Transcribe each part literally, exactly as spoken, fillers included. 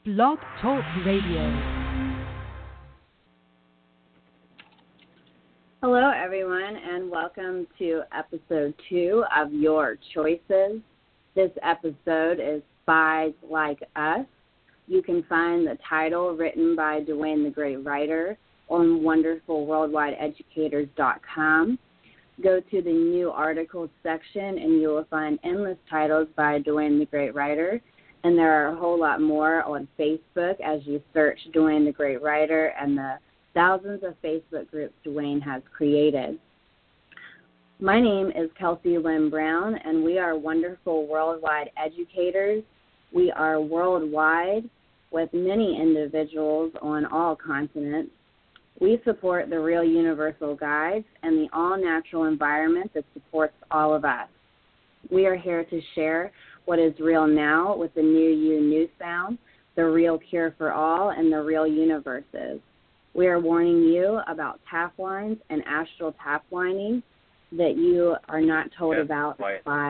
Blog Talk Radio. Hello, everyone, and welcome to episode two of Your Choices. This episode is Spies Like Us. You can find the title written by Dwayne the Great Writer on wonderful worldwide educators dot com. Go to the new articles section and you will find endless titles by Dwayne the Great Writer. And there are a whole lot more on Facebook as you search Dwayne the Great Writer and the thousands of Facebook groups Dwayne has created. My name is Kelsey Lynn Brown, and we are wonderful worldwide educators. We are worldwide with many individuals on all continents. We support the Real Universal Guides and the all-natural environment that supports all of us. We are here to share what is real now with the New You New Sound, the real cure for all, and the real universes. We are warning you about tap lines and astral tap lining that you are not told yes, about quiet. by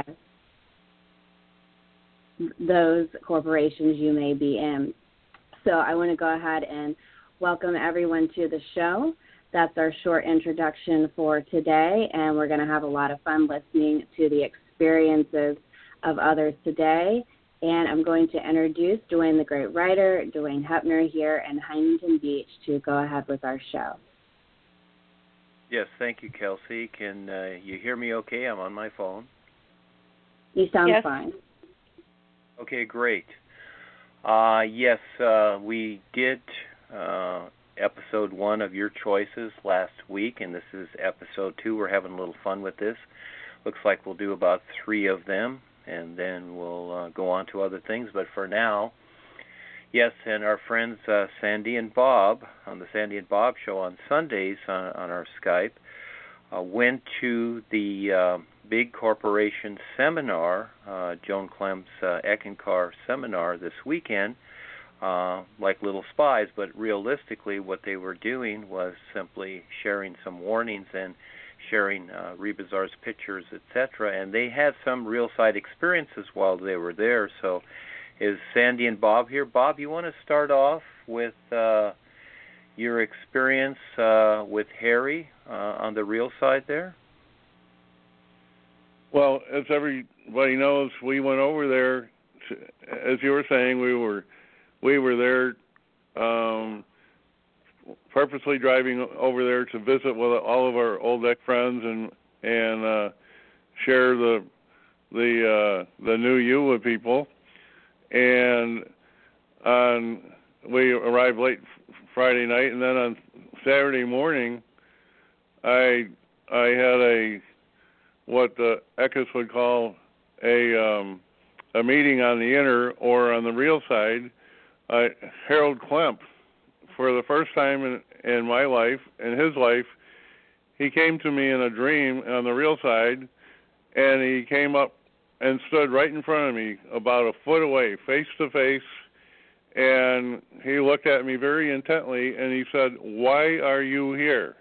those corporations you may be in. So I want to go ahead and welcome everyone to the show. That's our short introduction for today, and we're going to have a lot of fun listening to the experiences of others today. And I'm going to introduce Dwayne the Great Writer, Dwayne Hepner here in Huntington Beach to go ahead with our show. Yes, thank you, Kelsey. Can uh, you hear me okay? I'm on my phone. You sound yes. fine. Okay, great. Uh, yes, uh, we did uh, episode one of Your Choices last week, and this is episode two. We're having a little fun with this. Looks like we'll do about three of them, and then we'll uh, go on to other things. But for now, yes, and our friends uh, Sandy and Bob on the Sandy and Bob show on Sundays on, on our Skype uh, went to the uh, Big Corporation Seminar, uh, Joan Clem's uh, Eckankar Seminar this weekend, uh, like little spies. But realistically, what they were doing was simply sharing some warnings and sharing uh, Rebazar's pictures, et cetera. And they had some real-side experiences while they were there. So is Sandy and Bob here? Bob, you want to start off with uh, your experience uh, with Harry uh, on the real side there? Well, as everybody knows, we went over there. To, as you were saying, we were we were there um, purposely driving over there to visit with all of our old deck friends and and uh, share the the uh, the new you with people. And on we arrived late Friday night, and then on Saturday morning, I I had a what the Eckes would call a um, a meeting on the inner or on the real side. Uh, Harold Klemp, for the first time in, in my life, in his life, he came to me in a dream on the real side, and he came up and stood right in front of me, about a foot away, face to face, and he looked at me very intently, and he said, "Why are you here?"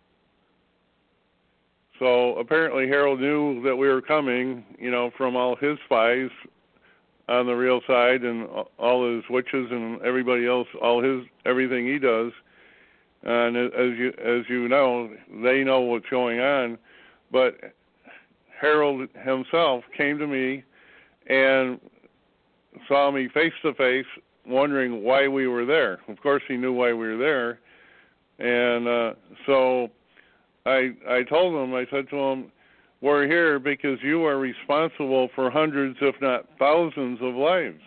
So apparently Harold knew that we were coming, you know, from all his spies on the real side and all his witches and everybody else, all his everything he does. And as you as you know, they know what's going on. But Harold himself came to me and saw me face to face, wondering why we were there. Of course, he knew why we were there, and uh, so I I told him, I said to him, "We're here because you are responsible for hundreds, if not thousands, of lives."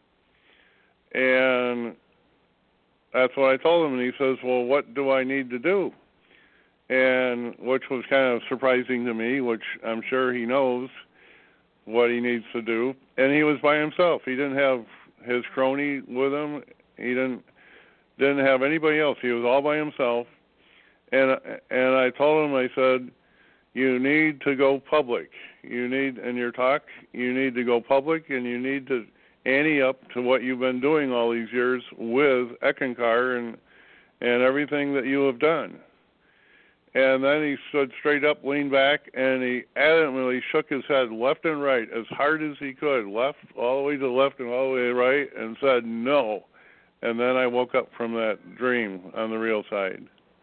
And that's what I told him, and he says, "Well, what do I need to do?" And which was kind of surprising to me, which I'm sure he knows what he needs to do. And he was by himself. He didn't have his crony with him. He didn't didn't have anybody else. He was all by himself. And and I told him, I said, "You need to go public. You need, in your talk, you need to go public, and you need to ante up to what you've been doing all these years with Eckankar and and everything that you have done." And then he stood straight up, leaned back, and he adamantly shook his head left and right as hard as he could, left all the way to the left and all the way to the right, and said, "No, and then I woke up from that dream on the real side.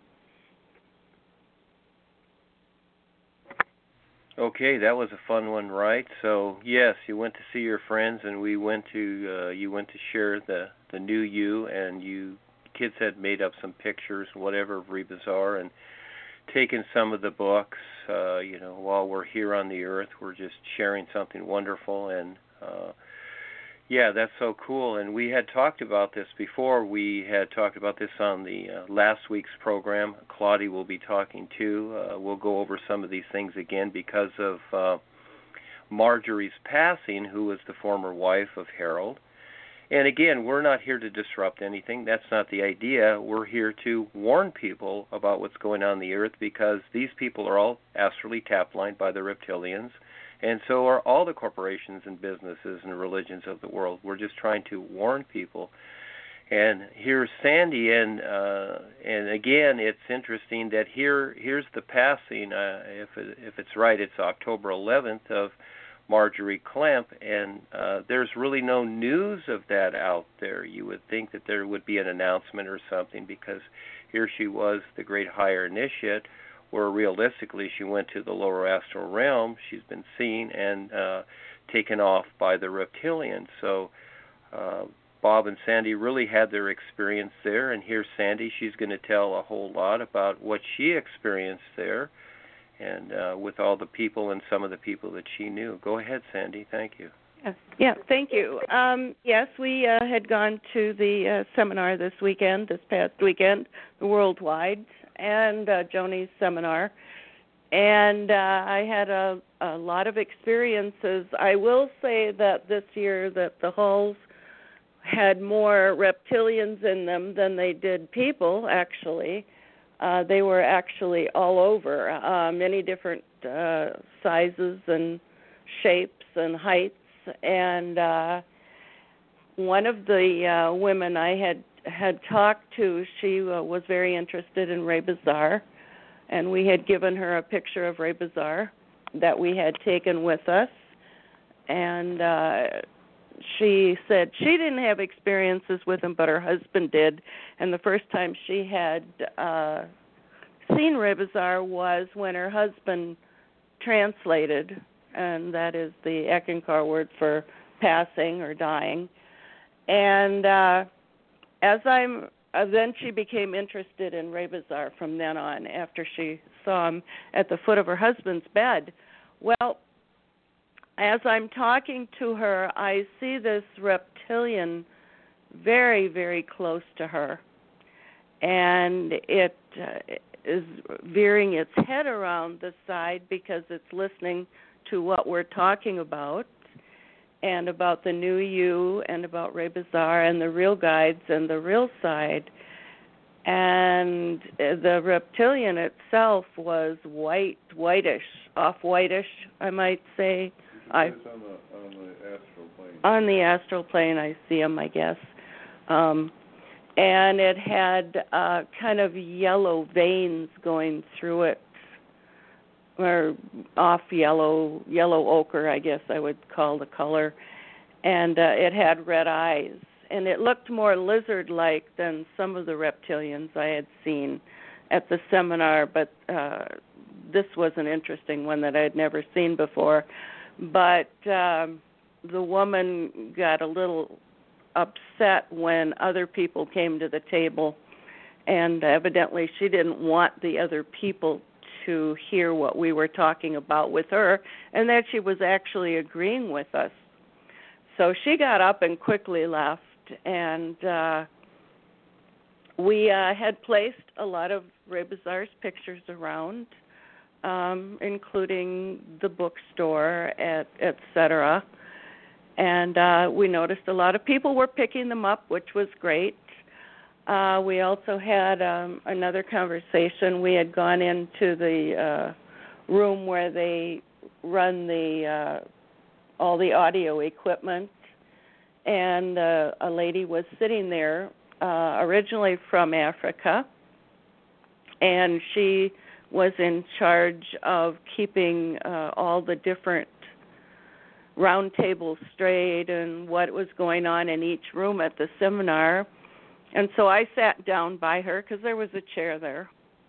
Okay, that was a fun one, right? So yes, you went to see your friends, and we went to uh, you went to share the the new you, and you kids had made up some pictures, whatever, of Rebazar, and taken some of the books. Uh, you know, while we're here on the earth, we're just sharing something wonderful, and uh, yeah, that's so cool. And we had talked about this before. We had talked about this on the uh, last week's program. Claudia will be talking too. Uh, we'll go over some of these things again because of uh, Marjorie's passing, who was the former wife of Harold. And again, we're not here to disrupt anything. That's not the idea. We're here to warn people about what's going on in the earth, because these people are all astrally tap-lined by the reptilians. And so are all the corporations and businesses and religions of the world. We're just trying to warn people. And here's Sandy, and uh, and again, it's interesting that here here's the passing. Uh, if it, if it's right, it's October eleventh of Marjorie Klemp, and uh, there's really no news of that out there. You would think that there would be an announcement or something, because here she was, the great higher initiate, where realistically she went to the lower astral realm. She's been seen and uh, taken off by the reptilians. So uh, Bob and Sandy really had their experience there, and here's Sandy. She's going to tell a whole lot about what she experienced there, and uh, with all the people and some of the people that she knew. Go ahead, Sandy. Thank you. Yes, yeah, thank you. Um, yes, we uh, had gone to the uh, seminar this weekend, this past weekend, the Worldwide, and uh, Joni's seminar, and uh, I had a, a lot of experiences. I will say that this year that the halls had more reptilians in them than they did people, actually. Uh, they were actually all over, uh, many different uh, sizes and shapes and heights, and uh, one of the uh, women I had had talked to, she uh, was very interested in Rebazar, and we had given her a picture of Rebazar that we had taken with us, and uh, she said she didn't have experiences with him, but her husband did, and the first time she had uh, seen Rebazar was when her husband translated, and that is the Eckankar word for passing or dying, and uh, As I'm, uh, then she became interested in Rebazar from then on, after she saw him at the foot of her husband's bed. Well, as I'm talking to her, I see this reptilian very, very close to her, and it uh, is veering its head around the side because it's listening to what we're talking about, and about the new you, and about Rebazar, and the real guides, and the real side. And the reptilian itself was white, whitish, off-whitish, I might say. I, It's on the, on the astral plane. On the astral plane, I see him, I guess. Um, and it had uh, kind of yellow veins going through it, or off yellow, yellow ochre, I guess I would call the color, and uh, it had red eyes, and it looked more lizard-like than some of the reptilians I had seen at the seminar, but uh, this was an interesting one that I had never seen before. But um, the woman got a little upset when other people came to the table, and evidently she didn't want the other people to hear what we were talking about with her, and that she was actually agreeing with us. So she got up and quickly left, and uh, we uh, had placed a lot of Rebazar's pictures around, um, including the bookstore, et, et cetera. And uh, we noticed a lot of people were picking them up, which was great. Uh, we also had um, another conversation. We had gone into the uh, room where they run the uh, all the audio equipment, and uh, a lady was sitting there, uh, originally from Africa, and she was in charge of keeping uh, all the different round tables straight and what was going on in each room at the seminar. And so I sat down by her because there was a chair there.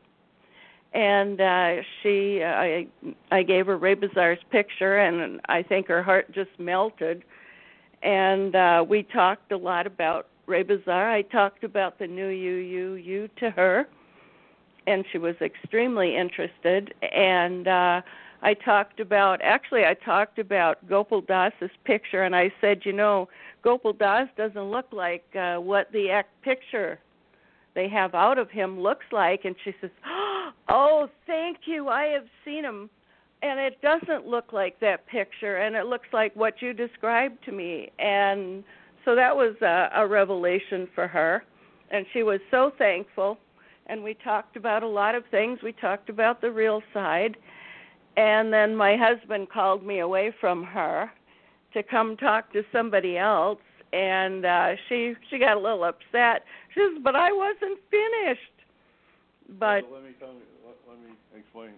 And uh, she, uh, I, I gave her Ray Bazaar's picture, and I think her heart just melted. And uh, we talked a lot about Ray Bazaar. I talked about the new you, you, you to her, and she was extremely interested. And uh, I talked about, actually, I talked about Gopal Das's picture, and I said, you know, Gopal Das doesn't look like uh, what the act picture they have out of him looks like. And she says, oh, thank you, I have seen him, and it doesn't look like that picture, and it looks like what you described to me. And so that was a, a revelation for her, and she was so thankful. And we talked about a lot of things. We talked about the real side. And then my husband called me away from her to come talk to somebody else, and uh, she she got a little upset. She says, but I wasn't finished. But well, let me tell you, let, let me explain.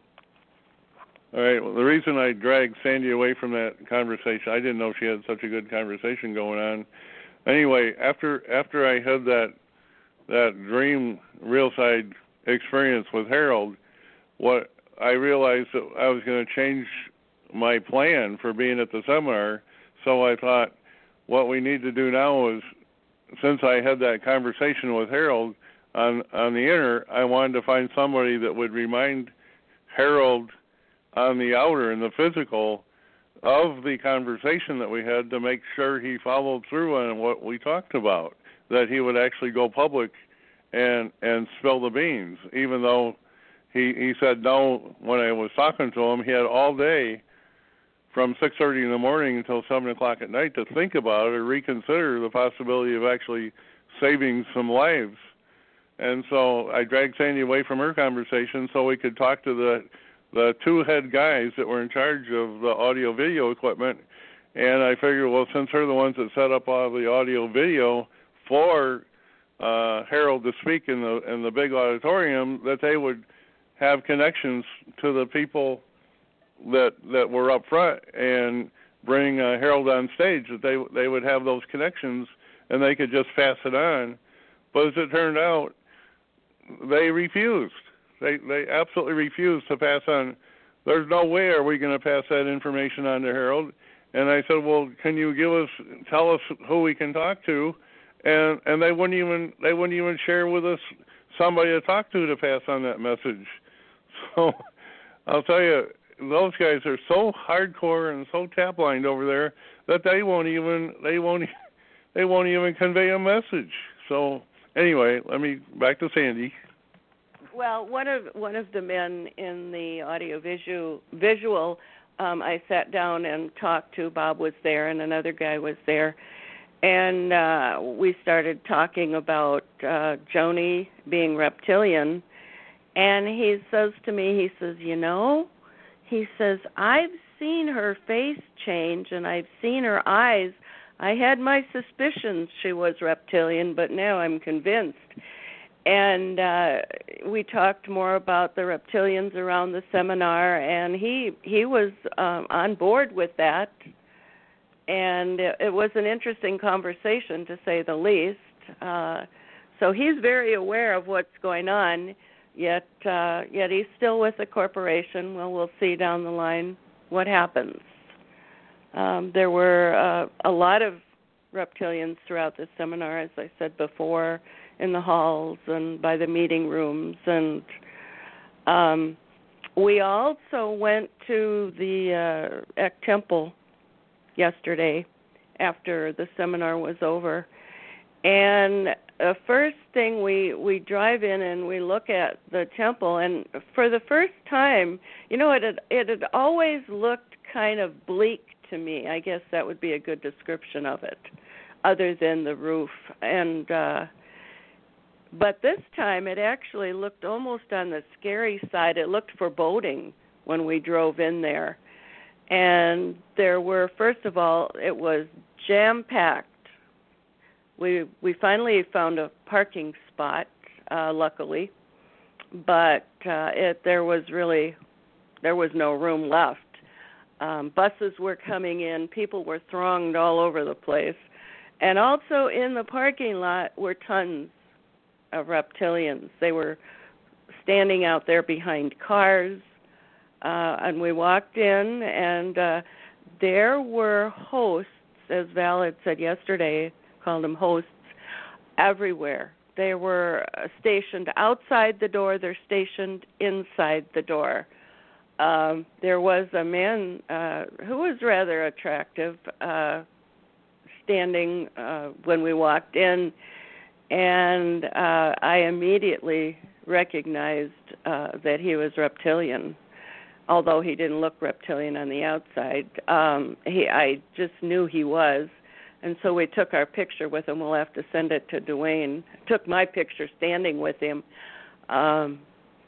All right. Well, the reason I dragged Sandy away from that conversation, I didn't know she had such a good conversation going on. Anyway, after after I had that that dream real side experience with Harold, what I realized that I was going to change my plan for being at the seminar. So I thought, what we need to do now is, since I had that conversation with Harold on on the inner, I wanted to find somebody that would remind Harold on the outer and the physical of the conversation that we had, to make sure he followed through on what we talked about, that he would actually go public and and spill the beans, even though he he said no when I was talking to him. He had all day from six thirty in the morning until seven o'clock at night to think about it or reconsider the possibility of actually saving some lives. And so I dragged Sandy away from her conversation so we could talk to the the two head guys that were in charge of the audio video equipment. And I figured, well, since they're the ones that set up all the audio video for uh, Harold to speak in the in the big auditorium, that they would have connections to the people that that were up front and bring uh, Harold on stage, that they they would have those connections and they could just pass it on. But as it turned out, they refused. They they absolutely refused to pass on. There's no way are we going to pass that information on to Harold. And I said, well, can you give us, tell us who we can talk to? And and they wouldn't even they wouldn't even share with us somebody to talk to to pass on that message. So I'll tell you, those guys are so hardcore and so tap-lined over there that they won't even they won't they won't even convey a message. So anyway, let me back to Sandy. Well, one of one of the men in the audio visual visual, um, I sat down and talked to. Bob was there, and another guy was there, and uh, we started talking about uh, Joni being reptilian. And he says to me, he says, you know, he says, I've seen her face change, and I've seen her eyes. I had my suspicions she was reptilian, but now I'm convinced. And uh, we talked more about the reptilians around the seminar, and he he was um, on board with that. And it, it was an interesting conversation, to say the least. Uh, so he's very aware of what's going on, yet uh, yet he's still with the corporation. Well, we'll see down the line what happens. Um, there were uh, a lot of reptilians throughout the seminar, as I said before, in the halls and by the meeting rooms. And um, we also went to the uh, Eck Temple yesterday after the seminar was over. And the first thing, we, we drive in and we look at the temple, and for the first time, you know, it had, it had always looked kind of bleak to me. I guess that would be a good description of it, other than the roof. And uh, but this time it actually looked almost on the scary side. It looked foreboding when we drove in there. And there were, first of all, it was jam-packed. We we finally found a parking spot, uh, luckily, but uh, it there was really there was no room left. Um, buses were coming in, people were thronged all over the place, And also in the parking lot were tons of reptilians. They were standing out there behind cars, uh, and we walked in, and uh, there were hosts, as Val had said yesterday, called them hosts, everywhere. They were stationed outside the door. They're stationed inside the door. Um, there was a man uh, who was rather attractive uh, standing uh, when we walked in, and uh, I immediately recognized uh, that he was reptilian, although he didn't look reptilian on the outside. Um, he, I just knew he was. And so we took our picture with him. We'll have to send it to Dwayne. Took my picture standing with him. Um,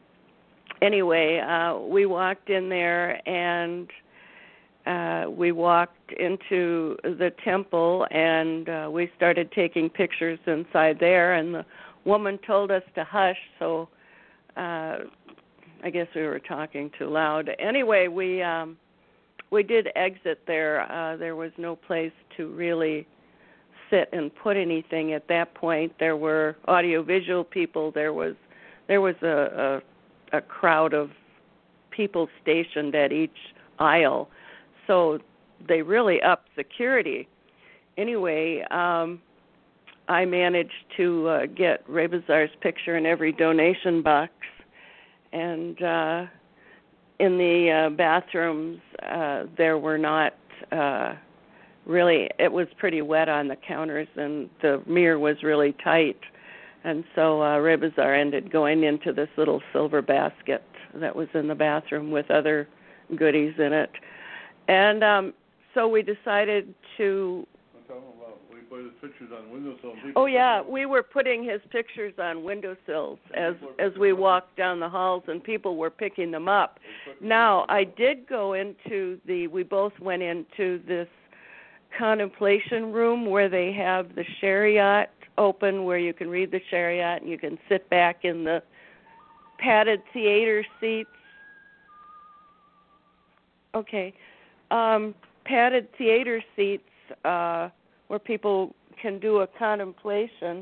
anyway, uh, we walked in there, and uh, we walked into the temple, and uh, we started taking pictures inside there. And the woman told us to hush, so uh, I guess we were talking too loud. Anyway, we... Um, We did exit there. Uh, there was no place to really sit and put anything at that point. There were audiovisual people. There was there was a, a, a crowd of people stationed at each aisle. So they really upped security. Anyway, um, I managed to uh, get Ray Bazaar's picture in every donation box. And... Uh, In the uh, bathrooms, uh, there were not uh, really, it was pretty wet on the counters, and the mirror was really tight. And so uh, Ray Bazaar ended going into this little silver basket that was in the bathroom with other goodies in it. And um, so we decided to... We put his pictures on windowsills. Oh, yeah, we were putting his pictures on windowsills as as we walked down the halls, and people were picking them up. Now, I did go into the, we both went into this contemplation room where they have the chariot open, where you can read the chariot, and you can sit back in the padded theater seats. Okay. Um, padded theater seats, uh, where people can do a contemplation.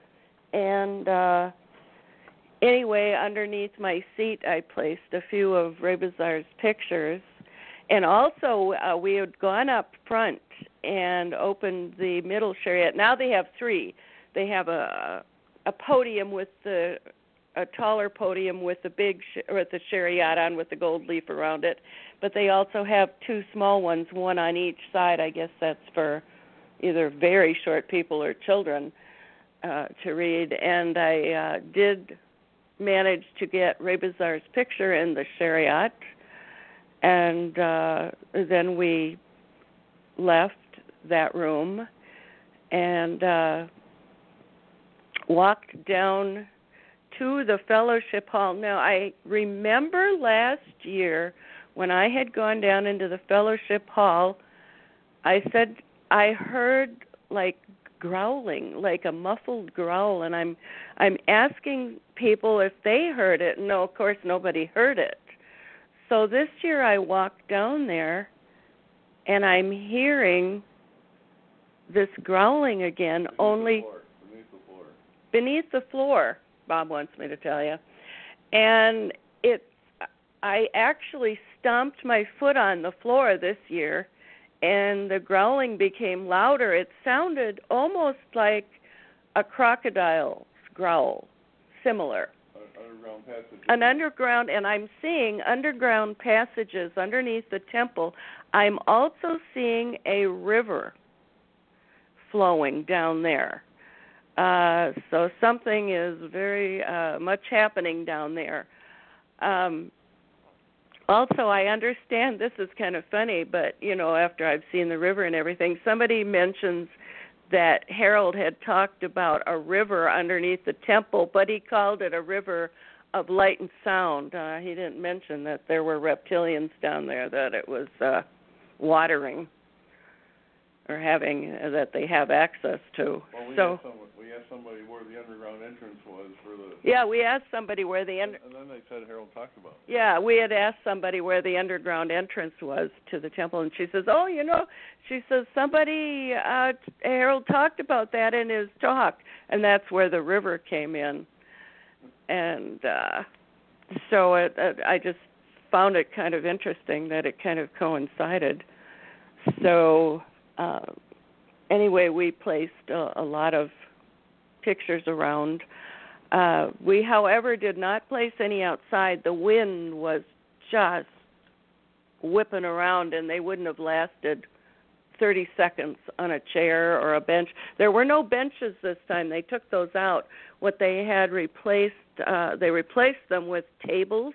And uh, anyway, underneath my seat, I placed a few of Ray Bazaar's pictures. And also, uh, we had gone up front and opened the middle chariot. Now they have three. They have a a podium with the a taller podium with the big sh- with the chariot on with the gold leaf around it. But they also have two small ones, one on each side. I guess that's for either very short people or children uh, to read. And I uh, did manage to get Ray Bazaar's picture in the chariot, and uh, then we left that room and uh, walked down to the fellowship hall. Now, I remember last year when I had gone down into the fellowship hall, I said I heard like growling, like a muffled growl, and I'm I'm asking people if they heard it. No, of course nobody heard it. So this year I walked down there, and I'm hearing this growling again, beneath only the beneath the floor. Beneath the floor, Bob wants me to tell you. And it's I actually stomped my foot on the floor this year, and the growling became louder. It sounded almost like a crocodile's growl, similar. Underground passage. An underground, and I'm seeing underground passages underneath the temple. I'm also seeing a river flowing down there. Uh, so something is very uh, much happening down there. Um, Also, I understand, this is kind of funny, but, you know, after I've seen the river and everything, somebody mentions that Harold had talked about a river underneath the temple, but he called it a river of light and sound. Uh, he didn't mention that there were reptilians down there, that it was uh, watering or having, uh, that they have access to. Well, we, so, asked somebody, we asked somebody where the underground entrance was for the... Yeah, we asked somebody where the... And, and then they said Harold talked about. Yeah, we had asked somebody where the underground entrance was to the temple, and she says, "Oh, you know," she says, "somebody uh, Harold talked about that in his talk," and that's where the river came in, and uh, so it, it, I just found it kind of interesting that it kind of coincided. So uh, anyway, we placed a, a lot of pictures around. Uh, we, however, did not place any outside. The wind was just whipping around, and they wouldn't have lasted thirty seconds on a chair or a bench. There were no benches this time. They took those out. What they had replaced, uh, they replaced them with tables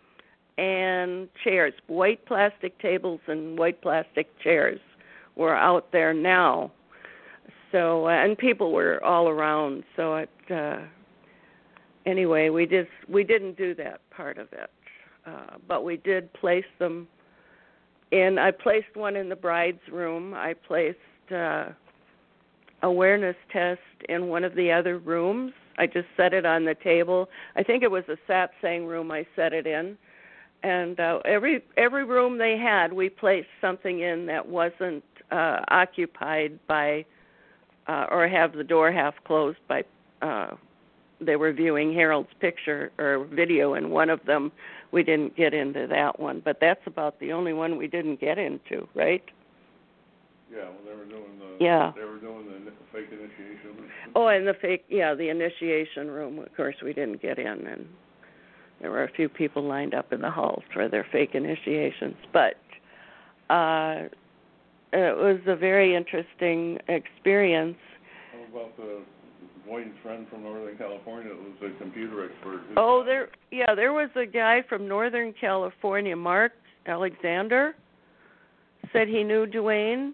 and chairs. White plastic tables and white plastic chairs were out there now. So, uh, and people were all around. So it. Uh, Anyway, we just we didn't do that part of it, uh, but we did place them in. I placed one in the bride's room. I placed uh, awareness test in one of the other rooms. I just set it on the table. I think it was a satsang room I set it in, and uh, every every room they had, we placed something in that wasn't uh, occupied by uh, or have the door half closed by. Uh, They were viewing Harold's picture or video in one of them. We didn't get into that one, but that's about the only one we didn't get into, right? Yeah, well, they were doing the. Yeah. They were doing the fake initiation. Oh, and the fake, yeah, the initiation room. Of course, we didn't get in, and there were a few people lined up in the halls for their fake initiations. But uh, it was a very interesting experience. How about the Wayne's friend from Northern California that was a computer expert? Oh, there, yeah, there was a guy from Northern California, Mark Alexander, said he knew Dwayne,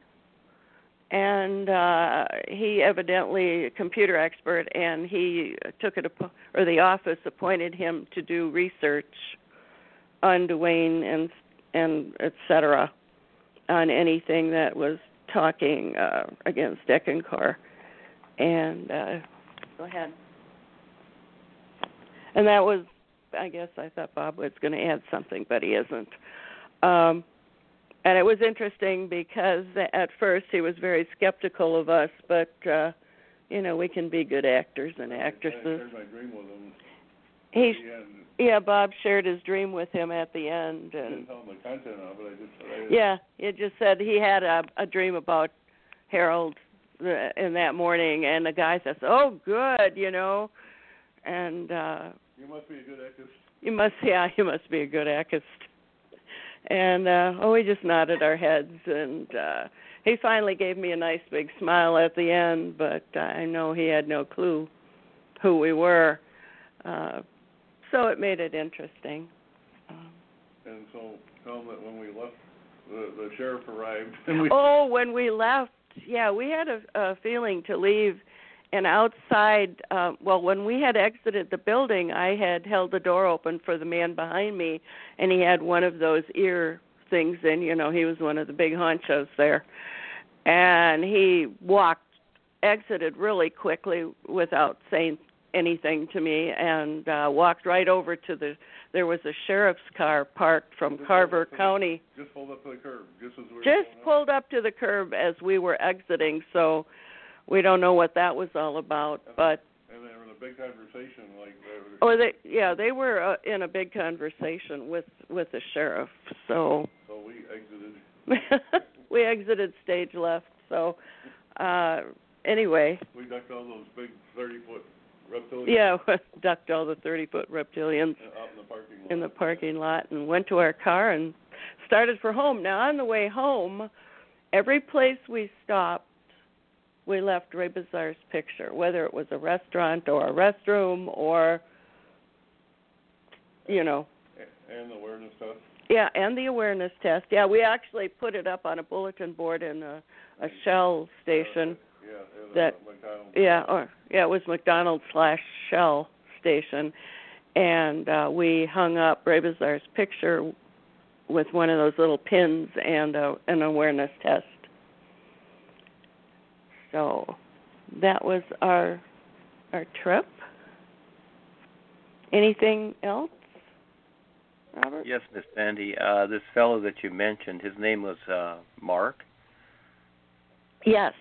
and uh, he evidently a computer expert, and he took it, or the office appointed him to do research on Dwayne and and et cetera, on anything that was talking uh, against Eckankar, and. Uh, Go ahead. And that was, I guess I thought Bob was going to add something, but he isn't. Um, and it was interesting because at first he was very skeptical of us, but, uh, you know, we can be good actors and actresses. I shared my dream with him. He, yeah, Bob shared his dream with him at the end. And, I didn't tell him the content of it. I just said, yeah, it just said he had a, a dream about Harold in that morning, and the guy says, "Oh, good, you know," and uh, you must be a good actress. You must, yeah, you must be a good actress. And uh, oh, we just nodded our heads, and uh, he finally gave me a nice big smile at the end. But uh, I know he had no clue who we were, uh, so it made it interesting. Um, and so, tell him that when we left, the, the sheriff arrived. And we oh, when we left. Yeah, we had a, a feeling to leave, and outside, uh, well, when we had exited the building, I had held the door open for the man behind me, and he had one of those ear things in, you know, he was one of the big honchos there, and he walked, exited really quickly without saying anything to me, and uh, walked right over to the, there was a sheriff's car parked from just Carver County. The, just pulled up to the curb, just as we were Just pulled up. up to the curb as we were exiting, so we don't know what that was all about, but... And they were in a big conversation, like... They were, oh, they, yeah, they were uh, in a big conversation with, with the sheriff, so... So we exited. we exited stage left, so, uh, anyway... We ducked all those big thirty-foot reptilians. Yeah, ducked all the thirty-foot reptilians out in the parking lot. in the parking lot and went to our car and started for home. Now, on the way home, every place we stopped, we left Ray Bazaar's picture, whether it was a restaurant or a restroom or, you know. And the awareness test. Yeah, and the awareness test. Yeah, we actually put it up on a bulletin board in a, a Shell station. Uh, Yeah, that McDonald's. yeah, or yeah, it was McDonald's slash Shell station, and uh, we hung up Ray Bazaar's picture with one of those little pins and uh, an awareness test. So that was our our trip. Anything else? Robert? Yes, Miss Sandy. Uh, this fellow that you mentioned, his name was uh, Mark. Yes.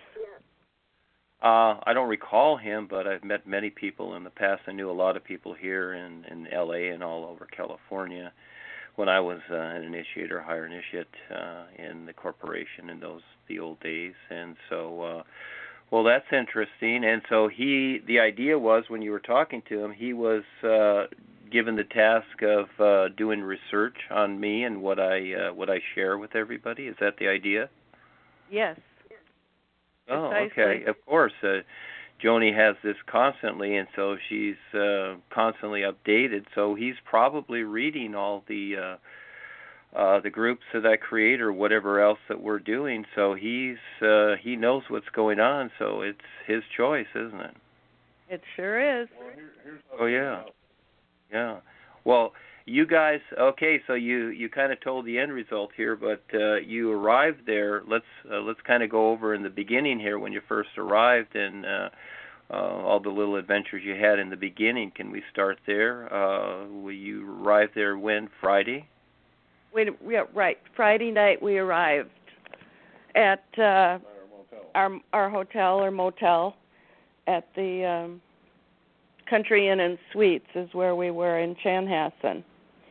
Uh, I don't recall him, but I've met many people in the past. I knew a lot of people here in, in L A and all over California when I was uh, an initiate or higher initiate uh, in the corporation in those the old days. And so, uh, well, that's interesting. And so he, the idea was when you were talking to him, he was uh, given the task of uh, doing research on me and what I uh, what I share with everybody. Is that the idea? Yes. Oh, Precisely. okay. Of course. Uh, Joni has this constantly, and so she's uh, constantly updated. So he's probably reading all the uh, uh, the groups that I create or whatever else that we're doing. So he's uh, he knows what's going on. So it's his choice, isn't it? It sure is. Oh yeah, yeah. Well, you guys, okay. So you, you kind of told the end result here, but uh, you arrived there. Let's uh, let's kind of go over in the beginning here when you first arrived and uh, uh, all the little adventures you had in the beginning. Can we start there? Uh, will you arrive there when Friday? We, we right. Friday night we arrived at uh, our our hotel or motel at the um, Country Inn and Suites is where we were in Chanhassen.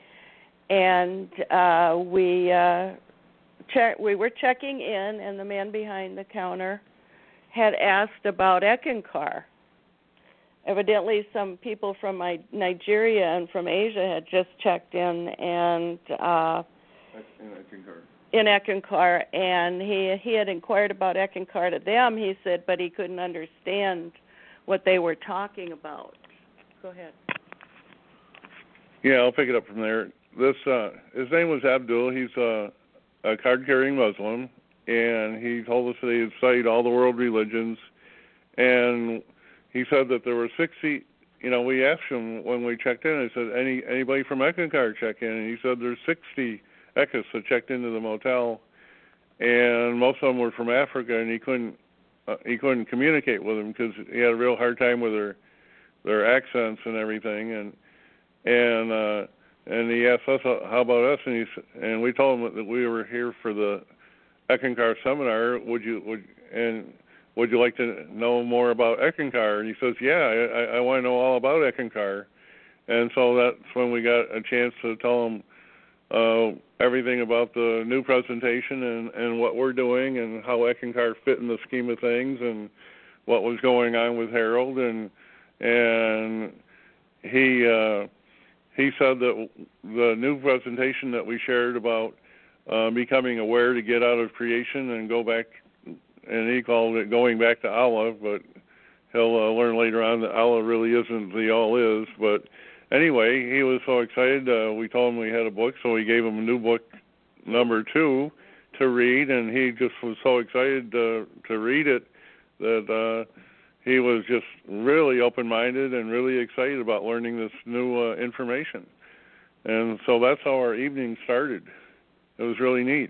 And uh, we uh, check, we were checking in, and the man behind the counter had asked about Eckankar. Evidently, some people from my, Nigeria and from Asia had just checked in, and uh, In Eckankar. in Eckankar, and he he had inquired about Eckankar to them. He said, but he couldn't understand what they were talking about. Go ahead. Yeah, I'll pick it up from there. This uh, his name was Abdul. He's a, a card-carrying Muslim, and he told us that he had studied all the world religions, and he said that there were sixty. You know, we asked him when we checked in. I said, "Any anybody from Eckankar check in?" And he said, "There's sixty Ekkas that checked into the motel, and most of them were from Africa, and he couldn't uh, he couldn't communicate with them because he had a real hard time with their their accents and everything, and and." uh And he asked us, how about us? And, he, and we told him that we were here for the Eckankar seminar. Would you would and would you like to know more about Eckankar? And he says, yeah, I, I want to know all about Eckankar. And so that's when we got a chance to tell him uh, everything about the new presentation and, and what we're doing and how Eckankar fit in the scheme of things and what was going on with Harold. And and he... Uh, He said that the new presentation that we shared about uh, becoming aware to get out of creation and go back, and he called it going back to Allah, but he'll uh, learn later on that Allah really isn't the all is. But anyway, he was so excited. Uh, we told him we had a book, so we gave him a new book, number two, to read, and he just was so excited to, to read it that... Uh, he was just really open-minded and really excited about learning this new uh, information. And so that's how our evening started. It was really neat.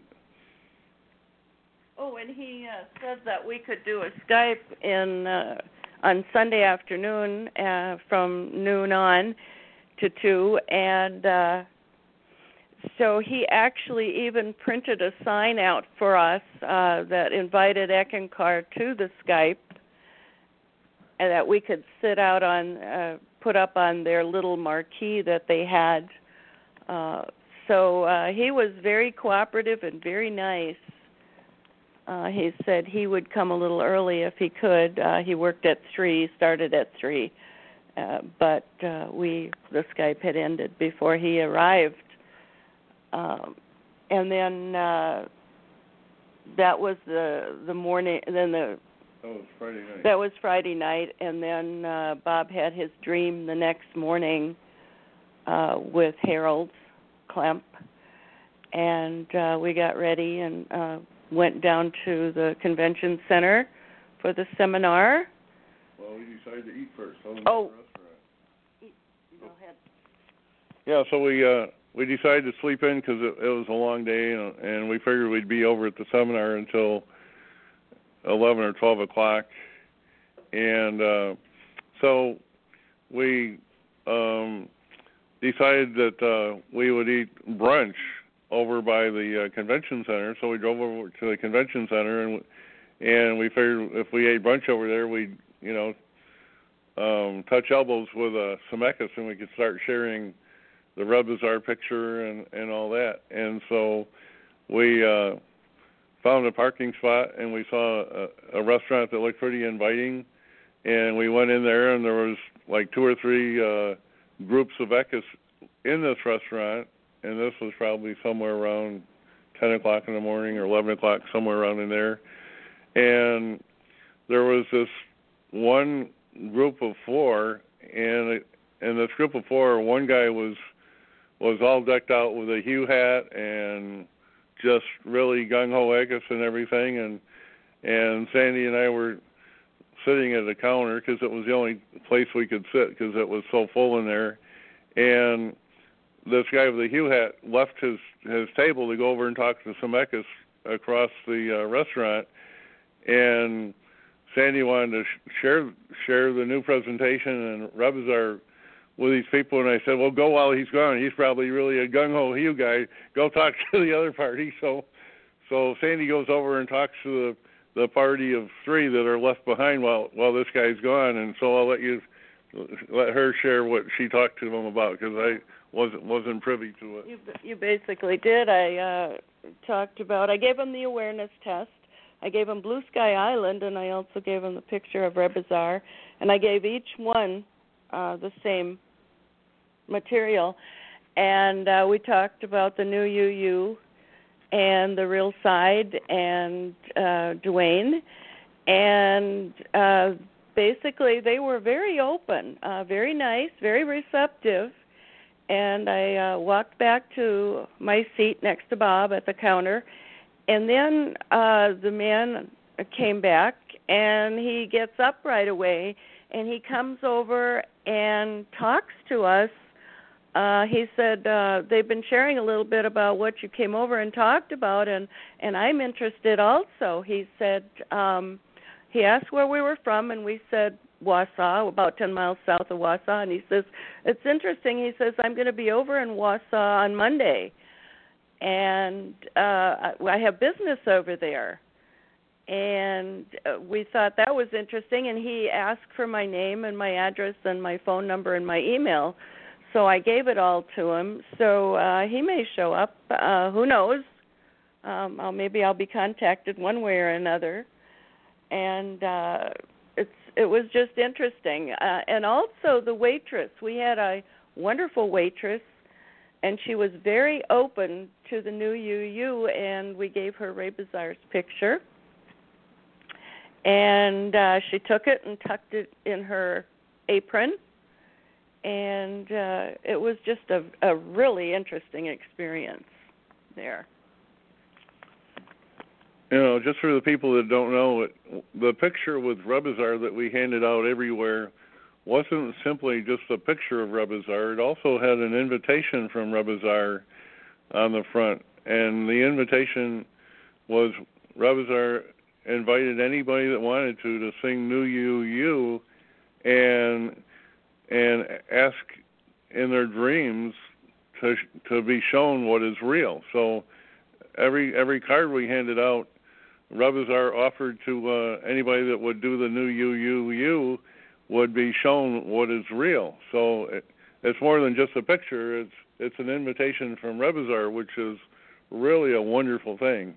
Oh, and he uh, said that we could do a Skype in uh, on Sunday afternoon uh, from noon on to two, and uh, so he actually even printed a sign out for us uh, that invited Eckankar to the Skype, and that we could sit out on, uh, put up on their little marquee that they had. Uh, so uh, he was very cooperative and very nice. Uh, he said he would come a little early if he could. Uh, he worked at three, started at three, uh, but uh, we the Skype had ended before he arrived. Um, and then uh, that was the the morning. Then the That was Friday night. That was Friday night, and then uh, Bob had his dream the next morning uh, with Harold Klemp, and uh, we got ready and uh, went down to the convention center for the seminar. Well, we decided to eat first. Oh. Go ahead. Yeah, so we uh, we decided to sleep in because it, it was a long day, and, and we figured we'd be over at the seminar until eleven or twelve o'clock, and uh, so we um, decided decided that uh, we would eat brunch over by the uh, convention center. So we drove over to the convention center, and and we figured if we ate brunch over there, we'd you know um, touch elbows with uh, Zemeckis, and we could start sharing the Rebizar picture and, and all that. And so we uh, found a parking spot, and we saw a, a restaurant that looked pretty inviting, and we went in there, and there was like two or three uh, groups of Zemeckis in this restaurant, and this was probably somewhere around ten o'clock in the morning or eleven o'clock, somewhere around in there. And there was this one group of four, and in this group of four, one guy was was all decked out with a Hugh hat and just really gung-ho Zemeckis and everything. And and Sandy and I were sitting at the counter because it was the only place we could sit because it was so full in there. And this guy with the Hugh hat left his, his table to go over and talk to Zemeckis across the uh, restaurant. And Sandy wanted to sh- share share the new presentation and Rebizar with these people, and I said, well, go while he's gone. He's probably really a gung-ho Hugh guy. Go talk to the other party. So so Sandy goes over and talks to the, the party of three that are left behind while while this guy's gone, and so I'll let you let her share what she talked to them about because I wasn't wasn't privy to it. You, you basically did. I uh, talked about, I gave them the awareness test. I gave them Blue Sky Island, and I also gave them the picture of Rebizar, and I gave each one uh, the same material. And uh, we talked about the new U U and the real side and uh, Dwayne. And uh, basically they were very open, uh, very nice, very receptive. And I uh, walked back to my seat next to Bob at the counter. And then uh, the man came back, and he gets up right away, and he comes over and talks to us. Uh, he said uh, they've been sharing a little bit about what you came over and talked about, and, and I'm interested also. He said, um, he asked where we were from, and we said Wausau, about ten miles south of Wausau, and he says, it's interesting. He says, I'm going to be over in Wausau on Monday. And uh, I have business over there. And uh, we thought that was interesting, and he asked for my name and my address and my phone number and my email. So I gave it all to him. So uh, he may show up. Uh, who knows? Um, I'll, maybe I'll be contacted one way or another. And uh, it's it was just interesting. Uh, and also the waitress. We had a wonderful waitress. And she was very open to the new U U, and we gave her Rebizar's picture. And uh, she took it and tucked it in her apron. And uh, it was just a, a really interesting experience there. You know, just for the people that don't know it, the picture with Rebizar that we handed out everywhere wasn't simply just a picture of Rebizar. It also had an invitation from Rebizar on the front. And the invitation was Rebizar invited anybody that wanted to to sing New You You and and ask in their dreams to to be shown what is real. So every every card we handed out, Rebizar offered to uh, anybody that would do the New You You You would be shown what is real. So it, it's more than just a picture. It's it's an invitation from Rebizar, which is really a wonderful thing.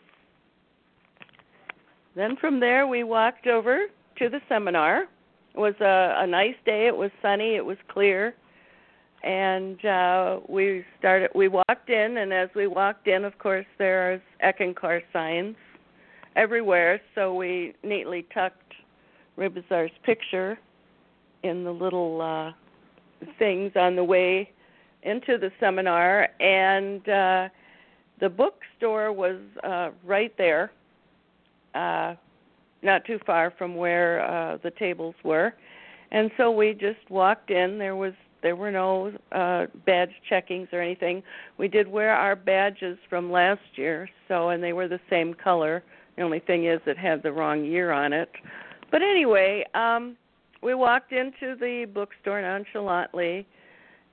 Then from there we walked over to the seminar. It was a, a nice day. It was sunny. It was clear. And uh, we started. We walked in, and as we walked in, of course, there's Eckankar signs everywhere. So we neatly tucked Rebizar's picture in the little uh, things on the way into the seminar, and uh, the bookstore was uh, right there, uh, not too far from where uh, the tables were, and so we just walked in. There was there were no uh, badge checkings or anything. We did wear our badges from last year, so and they were the same color. The only thing is it had the wrong year on it. But anyway, um, we walked into the bookstore nonchalantly,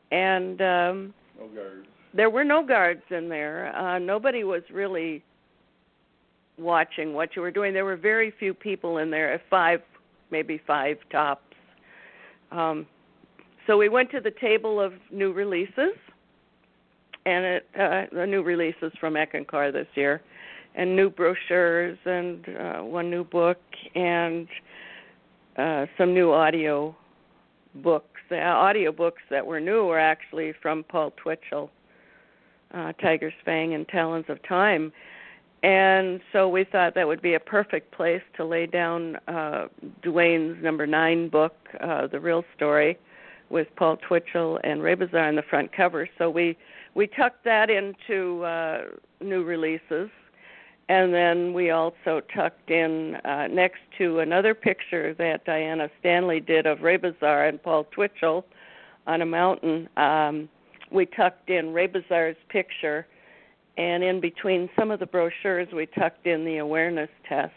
and um, no guards. There were no guards in there. Uh, nobody was really watching what you were doing. There were very few people in there, five, maybe five tops. Um, so we went to the table of new releases, and it, uh, the new releases from Eckankar this year, and new brochures, and uh, one new book, and uh, some new audio books. The audio books that were new were actually from Paul Twitchell, uh, Tiger's Fang and Talons of Time. And so we thought that would be a perfect place to lay down uh, Duane's number nine book, uh, The Real Story, with Paul Twitchell and Ray Bazaar on the front cover. So we, we tucked that into uh, new releases. And then we also tucked in, uh, next to another picture that Diana Stanley did of Ray Bazaar and Paul Twitchell on a mountain, um, we tucked in Ray Bazaar's picture. And in between some of the brochures, we tucked in the awareness test.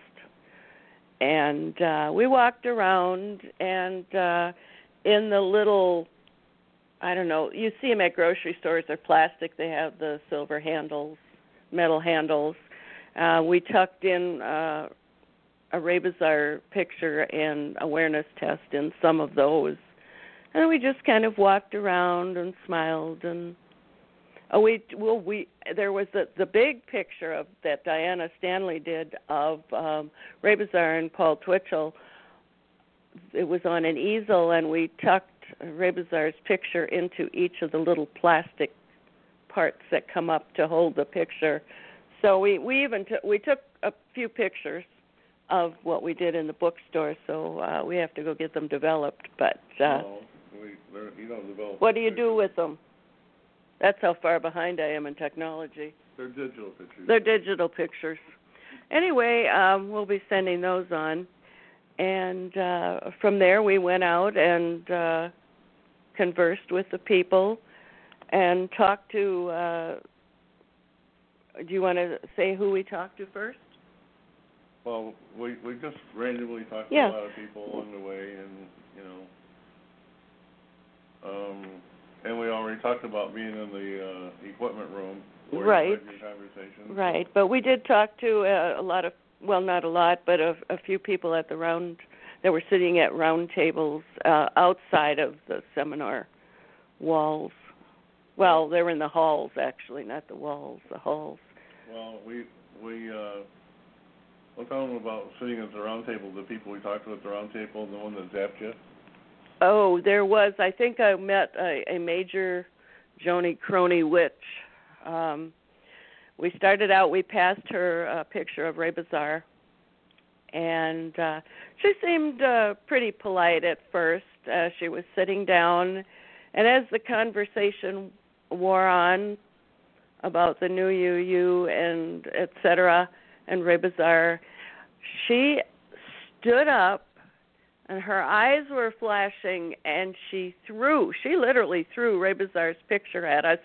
And uh, we walked around, and uh, in the little, I don't know, you see them at grocery stores. They're plastic. They have the silver handles, metal handles. Uh, we tucked in uh, a Ray Bazaar picture and awareness test in some of those. And we just kind of walked around and smiled and Oh, we well we there was the the big picture of that Diana Stanley did of um, Ray Bazaar and Paul Twitchell. It was on an easel, and we tucked Ray Bazaar's picture into each of the little plastic parts that come up to hold the picture. So we we even t- we took a few pictures of what we did in the bookstore. So uh, we have to go get them developed. But uh, no, we, you don't develop. What do you do with them? That's how far behind I am in technology. They're digital pictures. They're digital pictures. Anyway, um, we'll be sending those on. And uh, from there, we went out and uh, conversed with the people and talked to, uh, do you want to say who we talked to first? Well, we we just randomly talked yeah. to a lot of people along the way, and, you know, um, and we already talked about being in the uh, equipment room. Right. Conversation. Right. But we did talk to uh, a lot of, well, not a lot, but a, a few people at the round, that were sitting at round tables uh, outside of the seminar walls. Well, they were in the halls, actually, not the walls, the halls. Well, we, we, uh, we'll tell them about sitting at the round table, the people we talked to at the round table, and the one that zapped you. Oh, there was. I think I met a, a major Joni Crony witch. Um, we started out, we passed her a picture of Ray Bazaar, and uh, she seemed uh, pretty polite at first. Uh, she was sitting down, and as the conversation wore on about the new U U and et cetera, and Ray Bazaar, she stood up, and her eyes were flashing, and she threw, she literally threw Ray Bazaar's picture at us,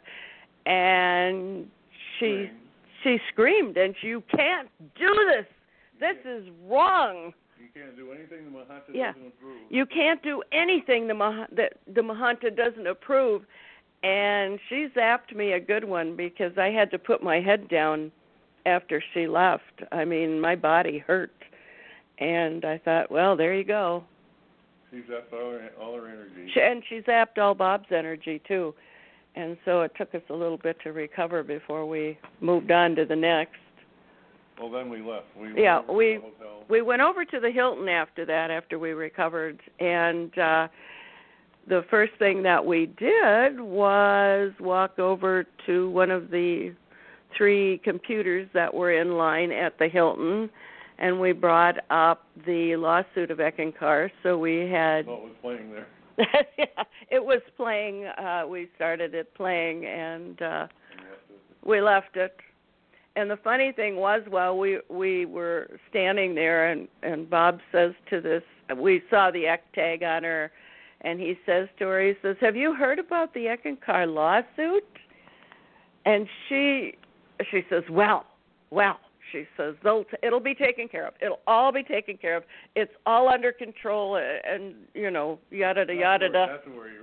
and she she screamed, and she, you can't do this. This is wrong. You can't do anything the Mahanta yeah. doesn't approve. You can't do anything the Mah- that the Mahanta doesn't approve. And she zapped me a good one because I had to put my head down after she left. I mean, my body hurt. And I thought, well, there you go. She zapped all her, all her energy. She, and she zapped all Bob's energy, too. And so it took us a little bit to recover before we moved on to the next. Well, then we left. We yeah, went over we to the hotel. we went over to the Hilton after that, after we recovered. And uh, the first thing that we did was walk over to one of the three computers that were in line at the Hilton, and we brought up the lawsuit of Eckankar. So we had... What was playing there? yeah, it was playing. Uh, we started it playing, and uh, we left it. And the funny thing was, while we we were standing there, and, and Bob says to this, we saw the E C tag on her, and he says to her, he says, "Have you heard about the Eckankar lawsuit?" And she she says, "Well, well." She says, They'll t- it'll be taken care of. It'll all be taken care of. It's all under control, and, you know, yada, da, yada, da. That's where you're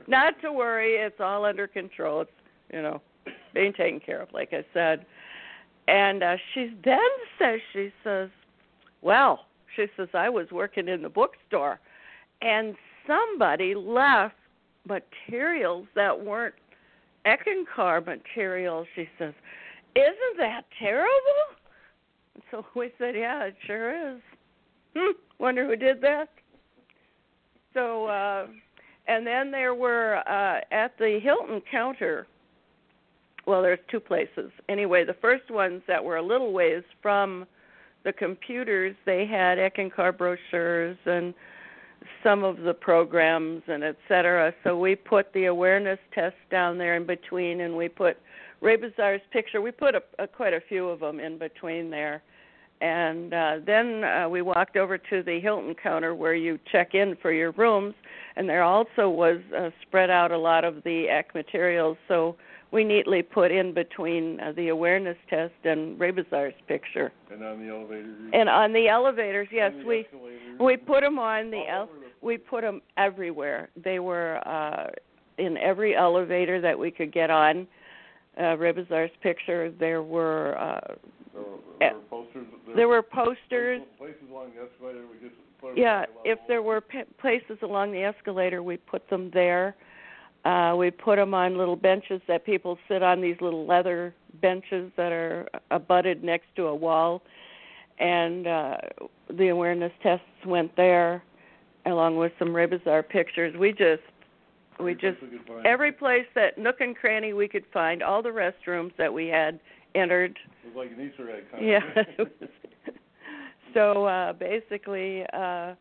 not to worry. It's all under control. It's, you know, being taken care of, like I said. And uh, she then says, she says, well, she says, I was working in the bookstore, and somebody left materials that weren't Eckankar materials. She says, isn't that terrible? So we said, yeah, it sure is. Hmm, wonder who did that. So, uh, and then there were uh, at the Hilton counter, well, there's two places. Anyway, the first ones that were a little ways from the computers, they had Eckankar brochures and some of the programs and et cetera. So we put the awareness test down there in between, and we put Ray Bazaar's picture. We put a, a, quite a few of them in between there. And uh, then uh, we walked over to the Hilton counter where you check in for your rooms, and there also was uh, spread out a lot of the E C materials. So we neatly put in between uh, the awareness test and Ray Bazaar's picture. And on the elevators. And on the elevators, yes, the we escalators. we put them on the el- the- we put them everywhere. They were uh, in every elevator that we could get on. Uh, Ray Bazaar's picture. There were. Uh, There were, there were posters. There, there were posters. Places along the escalator. We just put them Yeah, on if there were p- places along the escalator, we put them there. Uh, we put them on little benches that people sit on, these little leather benches that are abutted next to a wall. And uh, the awareness tests went there, along with some Ray Bazaar pictures. We just, we just, every place that nook and cranny we could find, all the restrooms that we had entered. It was like an Easter egg kind Yeah. of. So uh, basically, uh,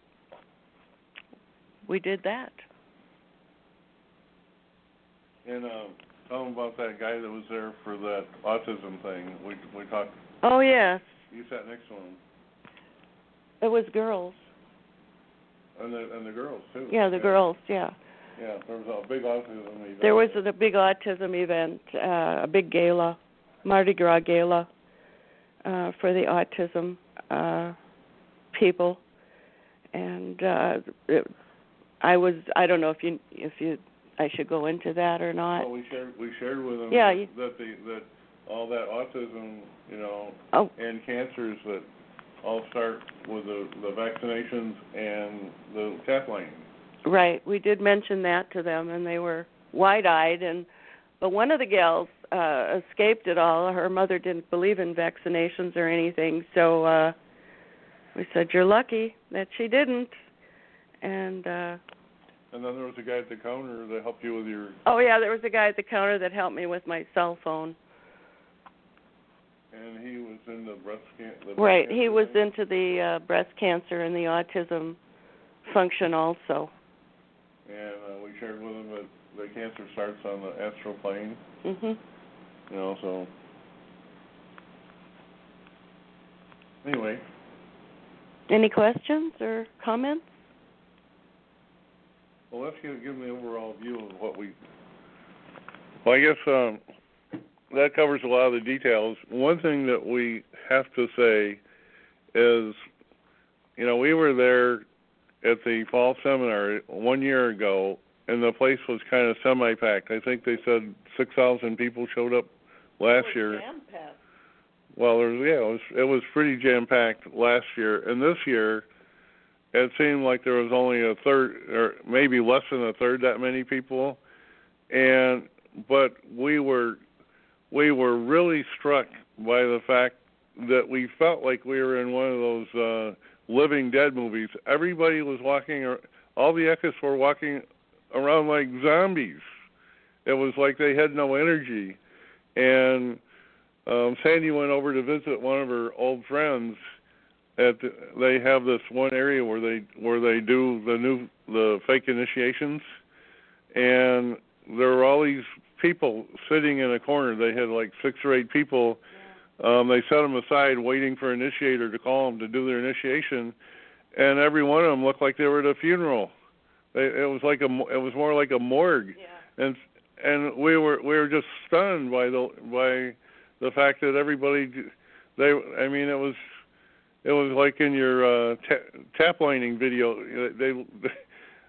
we did that. And uh, tell them about that guy that was there for that autism thing. We we talked. Oh yes, You sat next to him, it was girls. and the and the girls too. Yeah, the yeah. girls. Yeah. Yeah, there was a big autism event. There was a big autism event, uh, a big gala, Mardi Gras gala, uh, for the autism uh, people, and uh, it, I was. I don't know if you if you I should go into that or not. Well, we shared we shared with them Yeah, that, you, that the that all that autism, you know, oh, and cancers that all start with the the vaccinations and the tap lining. right. We did mention that to them, and they were wide-eyed. And but one of the gals uh, escaped it all. Her mother didn't believe in vaccinations or anything, so uh, we said, "You're lucky that she didn't." And uh, and then there was a guy at the counter that helped you with your. oh yeah, there was a guy at the counter that helped me with my cell phone. And he was in the breast cancer. Right, he was into the uh, breast cancer and the autism function also. And uh, we shared with him that the cancer starts on the astral plane. Mhm. You know, so anyway. Any questions or comments? Well, let's give, give them the overall view of what we. Well, I guess um, that covers a lot of the details. One thing that we have to say is, you know, we were there at the fall seminar one year ago, and the place was kind of semi-packed. I think they said six thousand people showed up last year. Jam-packed. Well, there was, yeah, it was it was pretty jam-packed last year, and this year it seemed like there was only a third, or maybe less than a third that many people, and but we were we were really struck by the fact that we felt like we were in one of those uh, Living Dead movies. Everybody was walking, all the Eckas were walking around like zombies. It was like they had no energy. And um, Sandy went over to visit one of her old friends. At the, they have this one area where they where they do the new the fake initiations, and there were all these people sitting in a corner. They had like six or eight people. Um, they set them aside, waiting for an initiator to call them to do their initiation, and every one of them looked like they were at a funeral. They, it was like a, it was more like a morgue, Yeah. and and we were we were just stunned by the by the fact that everybody, they, I mean, it was it was like in your uh, ta- tap lining video. They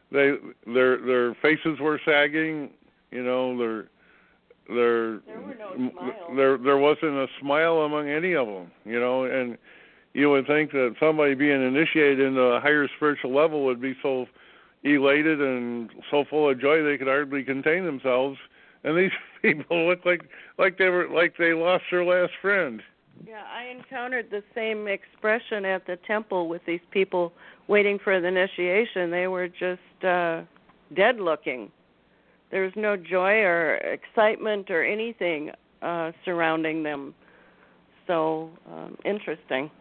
they their their faces were sagging. You know, their their There were no smiles. there there wasn't a smile among any of them. You know, and you would think that somebody being initiated into a higher spiritual level would be so elated and so full of joy they could hardly contain themselves. And these people look like like they were like they lost their last friend. Yeah, I encountered the same expression at the temple with these people waiting for the initiation. They were just uh, dead looking. There was no joy or excitement or anything uh, surrounding them. So um, interesting.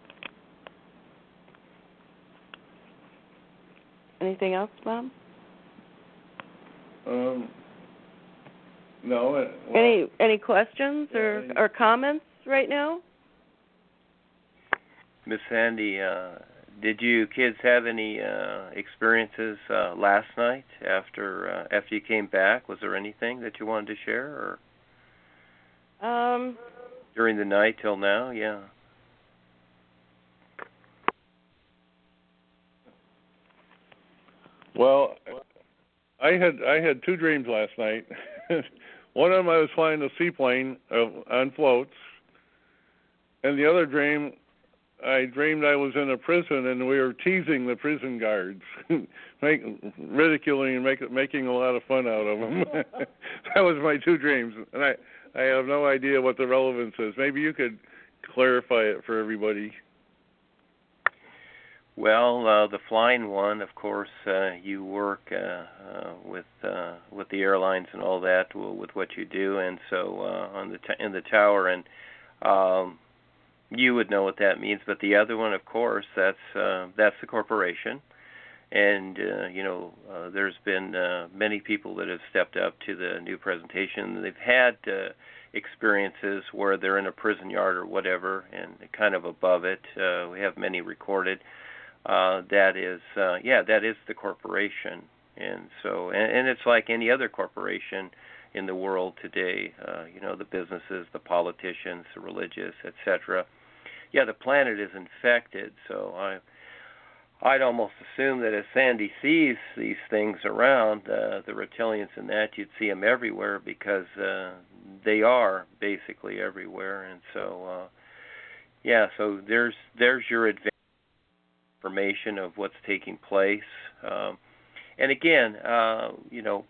Anything else, Bob? Um, no. It, well, any any questions or, yeah, or comments right now? Miss Sandy, uh, did you kids have any uh, experiences uh, last night after uh, after you came back? Was there anything that you wanted to share, or Um, during the night till now? Yeah. Well, I had I had two dreams last night. One of them I was flying a seaplane uh, on floats, and the other dream I dreamed I was in a prison and we were teasing the prison guards, make, ridiculing and make, making a lot of fun out of them. That was my two dreams, and I I have no idea what the relevance is. Maybe you could clarify it for everybody. Well, uh, the flying one, of course, uh, you work uh, uh, with uh, with the airlines and all that, with what you do, and so uh, on the t- in the tower, and um, you would know what that means. But the other one, of course, that's uh, that's the corporation, and uh, you know, uh, there's been uh, many people that have stepped up to the new presentation. They've had uh, experiences where they're in a prison yard or whatever, and kind of above it. Uh, we have many recorded. Uh, that is, uh, yeah, that is the corporation, and so, and, and it's like any other corporation in the world today. Uh, you know, the businesses, the politicians, the religious, et cetera. Yeah, the planet is infected. So I, I'd almost assume that as Sandy sees these things around, uh, the reptilians and that, you'd see them everywhere because uh, they are basically everywhere, and so, uh, yeah. So there's there's your advantage. Information of what's taking place, um, and again, uh, you know,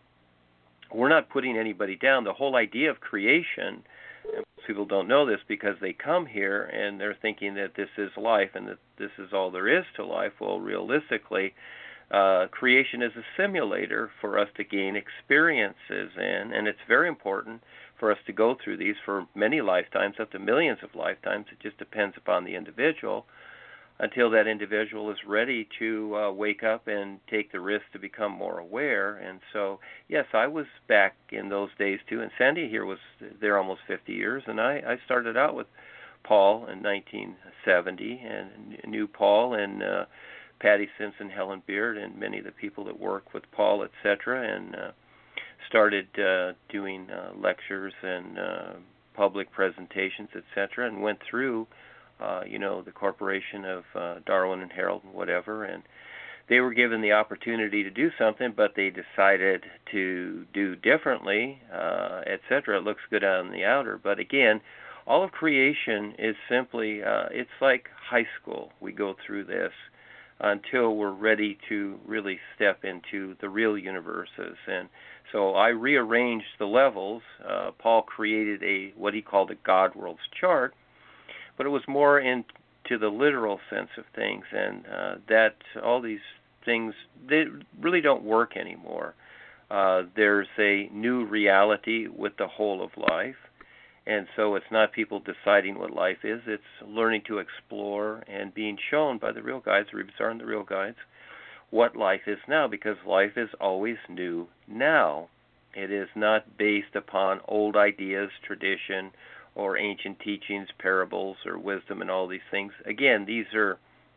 we're not putting anybody down. The whole idea of creation, and most people don't know this because they come here and they're thinking that this is life and that this is all there is to life. Well, realistically, uh, creation is a simulator for us to gain experiences in, and it's very important for us to go through these for many lifetimes, up to millions of lifetimes. It just depends upon the individual, until that individual is ready to uh, wake up and take the risk to become more aware. And so, yes, I was back in those days too, and Sandy here was there almost fifty years, and I, I started out with Paul in nineteen seventy, and knew Paul and uh, Patty Simpson, Helen Beard, and many of the people that work with Paul, et cetera, and uh, started uh, doing uh, lectures and uh, public presentations, et cetera, and went through Uh, you know, the corporation of uh, Darwin and Harold and whatever, and they were given the opportunity to do something, but they decided to do differently, uh, et cetera. It looks good on the outer, but again, all of creation is simply, uh, it's like high school. We go through this until we're ready to really step into the real universes. And so I rearranged the levels. Uh, Paul created a what he called a God Worlds chart, but it was more into the literal sense of things, and uh, that all these things, they really don't work anymore. Uh, there's a new reality with the whole of life, and so it's not people deciding what life is, it's learning to explore and being shown by the real guides, the Rebazar and the real guides, what life is now, because life is always new now. It is not based upon old ideas, tradition, or ancient teachings, parables, or wisdom, and all these things. Again, these are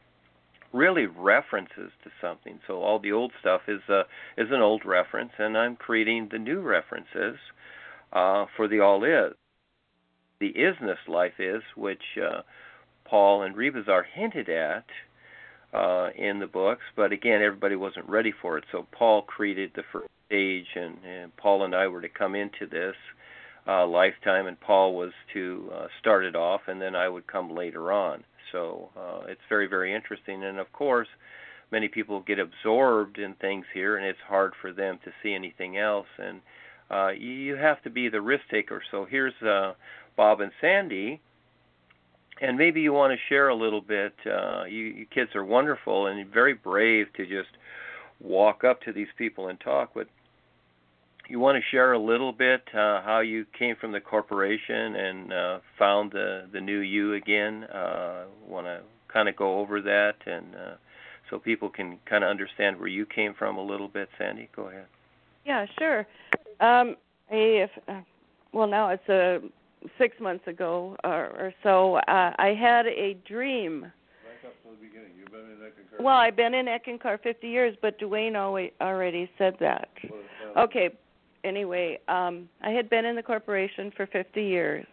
really references to something. So all the old stuff is uh, is an old reference, and I'm creating the new references uh, for the all is. The isness life is, which uh, Paul and Rebazar hinted at, uh, in the books, but again, everybody wasn't ready for it. So Paul created the first stage, and, and Paul and I were to come into this uh, lifetime, and Paul was to uh, start it off, and then I would come later on. So uh, it's very, very interesting. And of course, many people get absorbed in things here, and it's hard for them to see anything else. And uh, you have to be the risk taker. So here's uh, Bob and Sandy. And maybe you want to share a little bit. Uh, you, you kids are wonderful and very brave to just walk up to these people and talk. But you want to share a little bit uh, how you came from the corporation and uh, found the, the new you again. Uh, want to kind of go over that and uh, so people can kind of understand where you came from a little bit. Sandy, go ahead. Yeah, sure. Um, I, if, uh, well, now it's a six months ago or, or so. Uh, I had a dream. Back up to the beginning. You've been in Eckankar. Well, I've been in Eckankar fifty years, but Dwayne always, already said that. Okay. Anyway, um, I had been in the corporation for fifty years,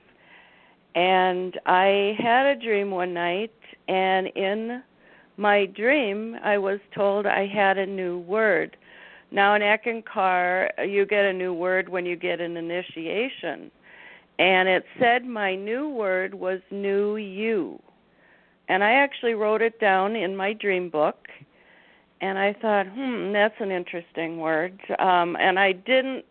and I had a dream one night, and in my dream, I was told I had a new word. Now, in Eckankar, you get a new word when you get an initiation. And it said my new word was new you. And I actually wrote it down in my dream book. And I thought, hmm, that's an interesting word. Um, and I didn't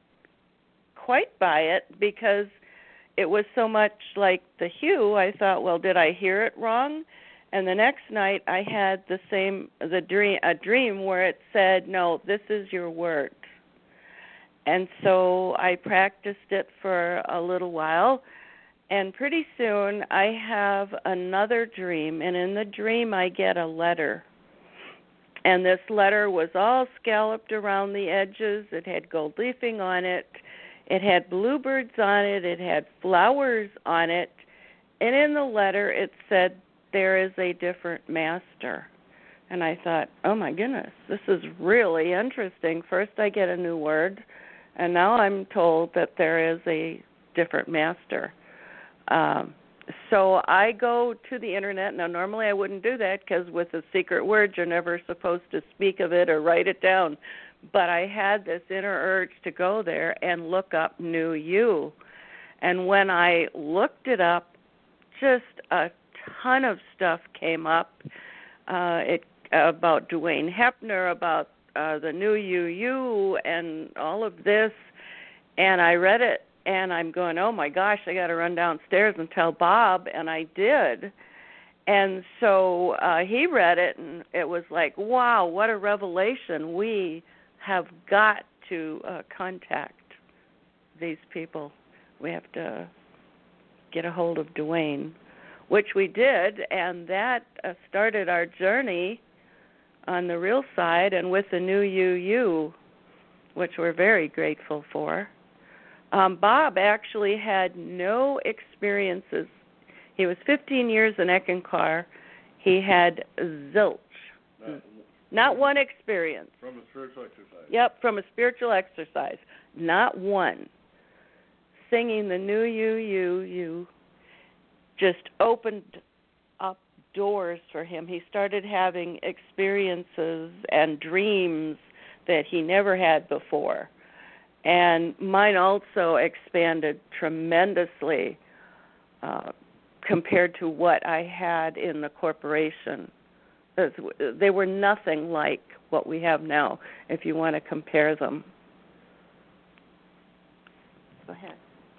quite buy it because it was so much like the hue. I thought, well, did I hear it wrong? And the next night I had the same the dream a dream where it said, no, this is your word. And so I practiced it for a little while, and pretty soon I have another dream, and in the dream I get a letter. And this letter was all scalloped around the edges. It had gold leafing on it. It had bluebirds on it. It had flowers on it. And in the letter it said, there is a different master. And I thought, oh my goodness, this is really interesting. First I get a new word, and now I'm told that there is a different master. Um, so I go to the internet. Now normally I wouldn't do that because with a secret word you're never supposed to speak of it or write it down. But I had this inner urge to go there and look up new you. And when I looked it up, just a ton of stuff came up uh, it, about Dwayne Hepner, about uh, the new you, you, and all of this. And I read it, and I'm going, oh, my gosh, I got to run downstairs and tell Bob, and I did. And so uh, he read it, and it was like, wow, what a revelation. We have got to uh, contact these people. We have to get a hold of Dwayne, which we did, and that uh, started our journey on the real side and with the new U U, which we're very grateful for. Um, Bob actually had no experiences. He was fifteen years in Eckankar. He had zilch. Not, Not one experience. From a spiritual exercise. Yep, from a spiritual exercise. Not one. Singing the new you, you, you just opened up doors for him. He started having experiences and dreams that he never had before. And mine also expanded tremendously uh, compared to what I had in the corporation. They were nothing like what we have now, if you want to compare them. Go ahead.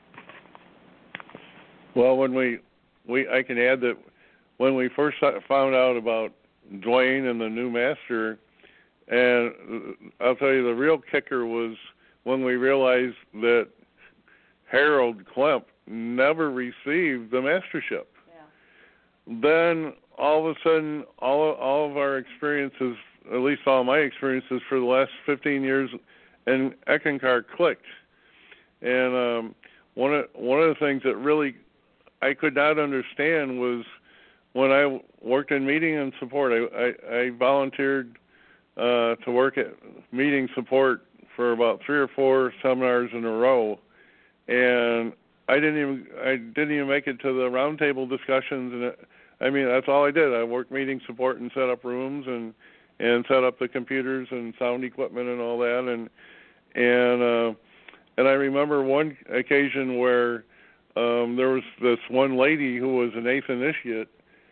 Well, when we, we, I can add that when we first found out about Dwayne and the new master, and I'll tell you the real kicker was when we realized that Harold Klemp never received the mastership. Yeah. Then all of a sudden, all all of our experiences, at least all my experiences for the last fifteen years in Eckankar clicked. And um, one of one of the things that really I could not understand was when I worked in meeting and support. I, I, I volunteered uh, to work at meeting support for about three or four seminars in a row, and I didn't even I didn't even make it to the roundtable discussions, and I mean, that's all I did. I worked meeting support and set up rooms and and set up the computers and sound equipment and all that. And and uh, and I remember one occasion where um, there was this one lady who was an eighth initiate,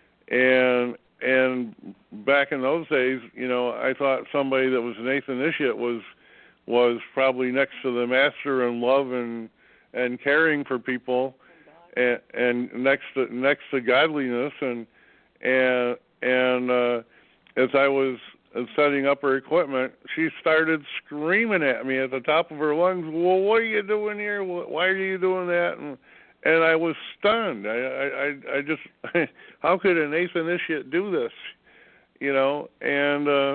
and and back in those days, you know, I thought somebody that was an eighth initiate was was probably next to the master in love and and caring for people, and, and next to next to godliness, and and and uh, as I was setting up her equipment, she started screaming at me at the top of her lungs. Well, what are you doing here? Why are you doing that? And and I was stunned. I I I just how could an eighth initiate do this? You know, and. Uh,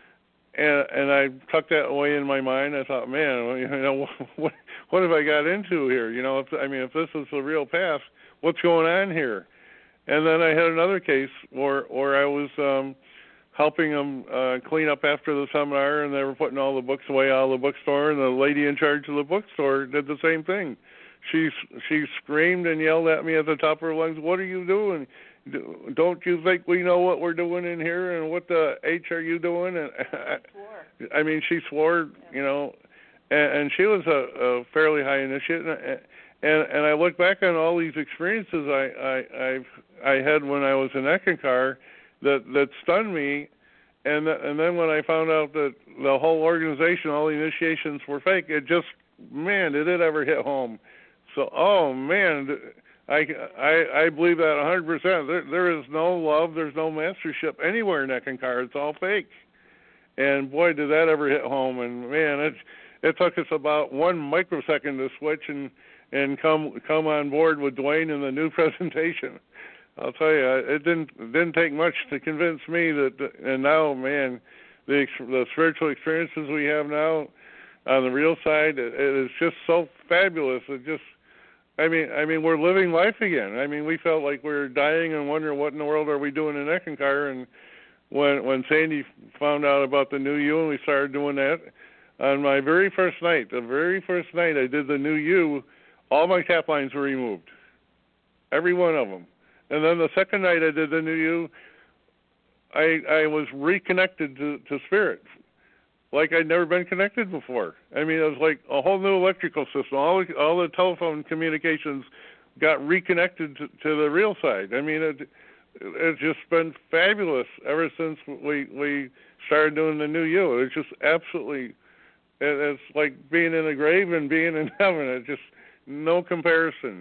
And and I tucked that away in my mind. I thought, man, you know, what what have I got into here? You know, if, I mean, if this is the real path, what's going on here? And then I had another case where where I was um, helping them uh, clean up after the seminar, and they were putting all the books away out of the bookstore, and the lady in charge of the bookstore did the same thing. She she screamed and yelled at me at the top of her lungs, "What are you doing? Don't you think we know what we're doing in here, and what the H are you doing?" And I, I mean, she swore, you know, and, and she was a, a fairly high initiate, and, and and I look back on all these experiences I I I've, I had when I was in Eckankar that that stunned me, and th- and then when I found out that the whole organization, all the initiations were fake, it just, man, did it ever hit home. So, oh man. I, I, I believe that one hundred percent. There, there is no love, there's no mastership anywhere in Eckankar. It's all fake. And boy, did that ever hit home. And man, it it took us about one microsecond to switch and, and come come on board with Dwayne in the new presentation. I'll tell you, it didn't it didn't take much to convince me that. And now, man, the the spiritual experiences we have now on the real side, it, it is just so fabulous. It just I mean, I mean, we're living life again. I mean, we felt like we were dying and wondering what in the world are we doing in Eckankar. And when when Sandy found out about the new you and we started doing that, on my very first night, the very first night I did the new you, all my tap lines were removed, every one of them. And then the second night I did the new you, I I was reconnected to, to spirit, like I'd never been connected before. I mean, it was like a whole new electrical system. All the, all the telephone communications got reconnected to, to the real side. I mean, it, it's just been fabulous ever since we we started doing the new you. It's just absolutely, it, it's like being in the grave and being in heaven. It's just no comparison.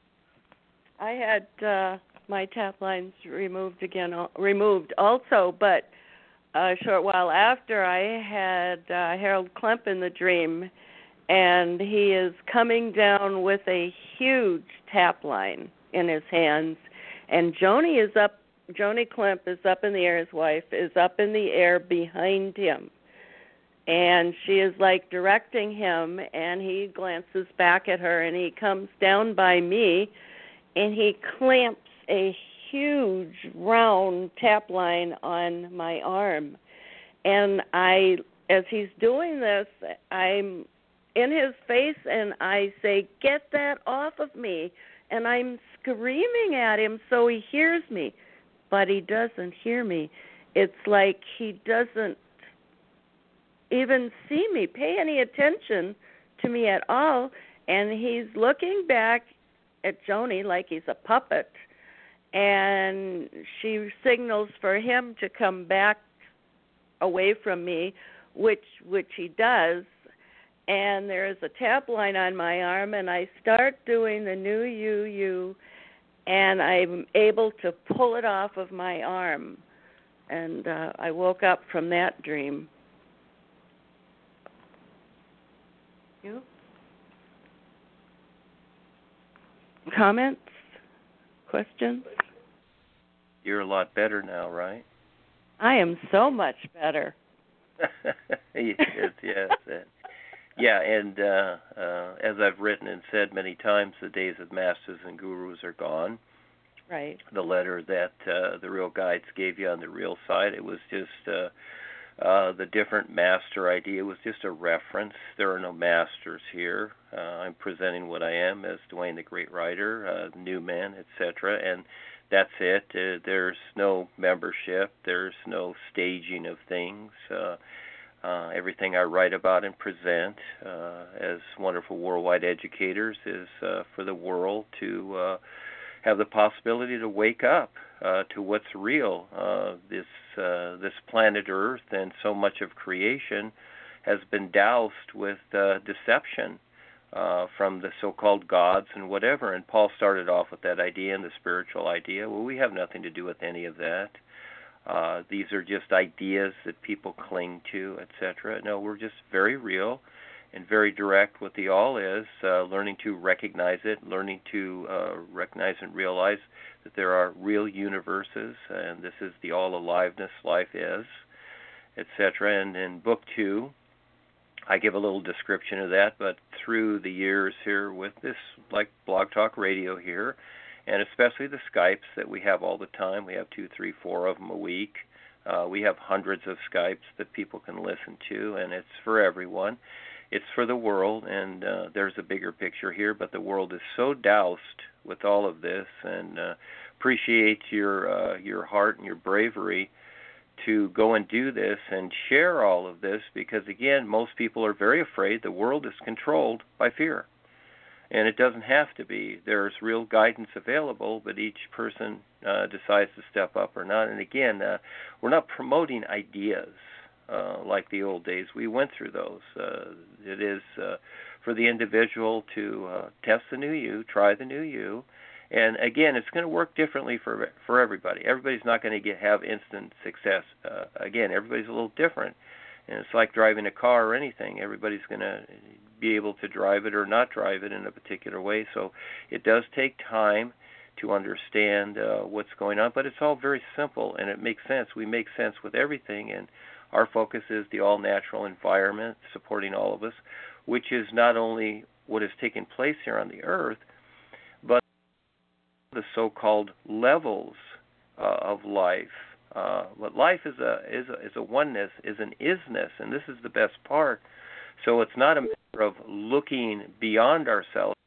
I had uh, my tap lines removed again, removed also, but a short while after, I had uh, Harold Klemp in the dream, and he is coming down with a huge tap line in his hands, and Joni is up, Joni Klemp is up in the air, his wife is up in the air behind him, and she is like directing him, and he glances back at her, and he comes down by me, and he clamps a huge round tap line on my arm. And I, as he's doing this, I'm in his face and I say, "Get that off of me." And I'm screaming at him so he hears me, but he doesn't hear me. It's like he doesn't even see me, pay any attention to me at all. And he's looking back at Joni like he's a puppet. And she signals for him to come back away from me, which which he does. And there is a tap line on my arm, and I start doing the new you, you, and I'm able to pull it off of my arm. And uh, I woke up from that dream. You? Comments? Questions? You're a lot better now, right? I am so much better. yes, yes. Yeah, and uh, uh, as I've written and said many times, the days of masters and gurus are gone. Right. The letter that uh, the real guides gave you on the real side, it was just uh, uh, the different master idea was just a reference. There are no masters here. Uh, I'm presenting what I am as Dwayne the Great Writer, uh, new man, et cetera. And that's it. Uh, there's no membership. There's no staging of things. Uh, uh, everything I write about and present uh, as wonderful worldwide educators is uh, for the world to uh, have the possibility to wake up uh, to what's real. Uh, this uh, this planet Earth and so much of creation has been doused with uh, deception uh, from the so-called gods and whatever. And Paul started off with that idea and the spiritual idea. Well, we have nothing to do with any of that. Uh, these are just ideas that people cling to, et cetera. No, we're just very real and very direct what the all is, uh, learning to recognize it, learning to uh, recognize and realize that there are real universes, and this is the all-aliveness life is, et cetera. And in book two, I give a little description of that, but through the years here with this, like Blog Talk Radio here, and especially the Skypes that we have all the time, we have two, three, four of them a week. Uh, we have hundreds of Skypes that people can listen to, and it's for everyone. It's for the world, and uh, there's a bigger picture here, but the world is so doused with all of this, and uh, appreciate your uh, your heart and your bravery to go and do this and share all of this, because, again, most people are very afraid. The world is controlled by fear, and it doesn't have to be. There's real guidance available, but each person uh, decides to step up or not. And, again, uh, we're not promoting ideas. Uh, like the old days. We went through those. Uh, it is uh, for the individual to uh, test the new you, try the new you, and again, it's going to work differently for for everybody. Everybody's not going to get have instant success. Uh, again, everybody's a little different, and it's like driving a car or anything. Everybody's going to be able to drive it or not drive it in a particular way. So it does take time to understand uh, what's going on, but it's all very simple and it makes sense. We make sense with everything, and our focus is the all-natural environment supporting all of us, which is not only what is taking place here on the earth, but the so-called levels uh, of life. Uh, but life is a is a, is a oneness, is an isness, and this is the best part. So it's not a matter of looking beyond ourselves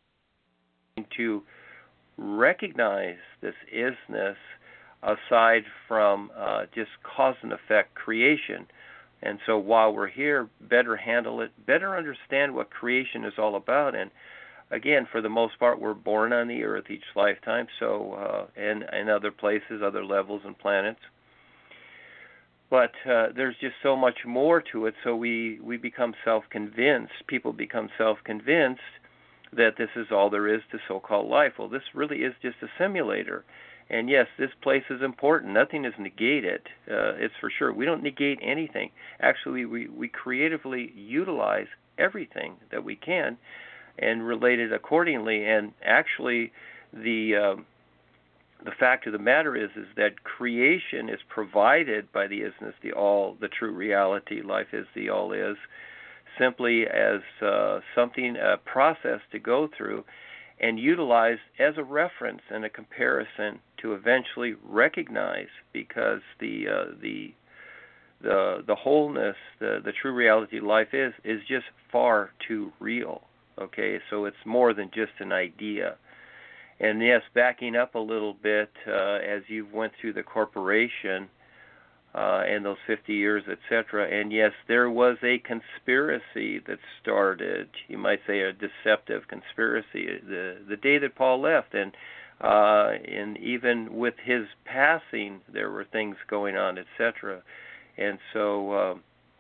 to recognize this isness aside from uh, just cause and effect creation. And so while we're here, better handle it, better understand what creation is all about. And again, for the most part, we're born on the earth each lifetime, so uh, and, and other places, other levels and planets. But uh, there's just so much more to it, so we, we become self-convinced. People become self-convinced that this is all there is to so-called life. Well, this really is just a simulator. And yes, this place is important. Nothing is negated. Uh, it's for sure. We don't negate anything. Actually, we, we creatively utilize everything that we can and relate it accordingly. And actually, the uh, the fact of the matter is is that creation is provided by the isness, the all, the true reality. Life is the all is, simply as uh, something, a process to go through and utilized as a reference and a comparison to eventually recognize, because the uh, the the the wholeness, the the true reality of life is is just far too real. Okay, so it's more than just an idea. And yes, backing up a little bit, uh, as you went through the corporation uh, and those fifty years, et cetera. And yes, there was a conspiracy that started, you might say a deceptive conspiracy, the the day that Paul left. And uh, and even with his passing, there were things going on, et cetera. And so uh,